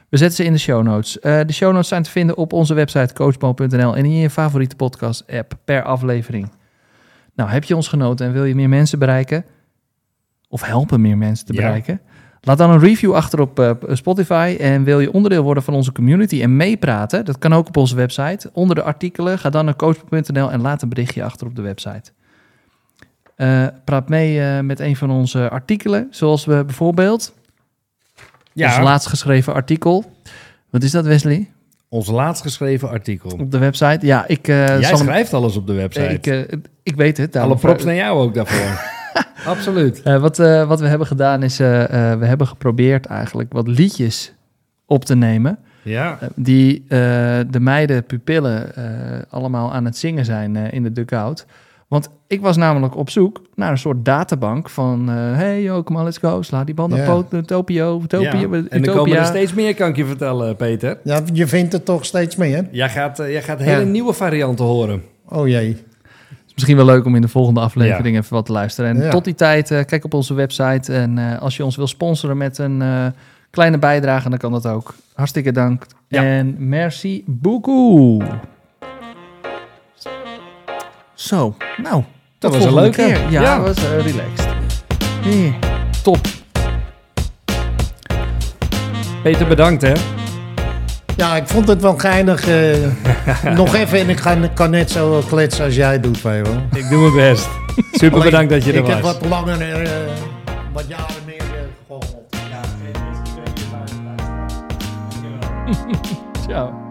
We zetten ze in de show notes. Uh, de show notes zijn te vinden op onze website coachball punt n l en in je favoriete podcast-app per aflevering. Nou, heb je ons genoten en wil je meer mensen bereiken? Of helpen meer mensen te Ja. bereiken? Laat dan een review achter op uh, Spotify. En wil je onderdeel worden van onze community en meepraten? Dat kan ook op onze website. Onder de artikelen, ga dan naar coachball punt n l en laat een berichtje achter op de website. Uh, praat mee uh, met een van onze artikelen, zoals we bijvoorbeeld... Ja. Ons laatst geschreven artikel. Wat is dat, Wesley? Ons laatst geschreven artikel. Op de website. Ja, ik... Uh, Jij zal schrijft alles op de hem, website. ik, uh, ik weet het. Alle daarom- props naar jou ook daarvoor. Absoluut. Uh, wat, uh, wat we hebben gedaan is... Uh, uh, we hebben geprobeerd eigenlijk wat liedjes op te nemen. Ja. Uh, die uh, de meiden, pupillen, uh, allemaal aan het zingen zijn uh, in de dugout. Want ik was namelijk op zoek naar een soort databank van... Uh, hey, yo, come on, let's go. Sla die band op, Ja. poot, Utopio, Utopia, Ja. Utopia. En er komen er steeds meer, kan ik je vertellen, Peter. Ja, je vindt het toch steeds meer? Jij gaat, uh, jij gaat hele Ja. nieuwe varianten horen. Oh jee. Is misschien wel leuk om in de volgende aflevering even wat te luisteren. En Ja. tot die tijd, uh, kijk op onze website. En uh, als je ons wil sponsoren met een uh, kleine bijdrage, dan kan dat ook. Hartstikke dank. Ja. En merci beaucoup. Zo, nou. Dat tot was een volgende leuke. keer. Ja, Ja. dat was uh, relaxed. Yeah. Top. Peter, bedankt hè. Ja, ik vond het wel geinig. eh, nog even en ik ga, kan net zo kletsen als jij doet, weet je wel. Ik doe mijn best. Super Alleen, bedankt dat je er ik was. heb wat langer, eh, wat jaren meer uh, gehoord. Ciao.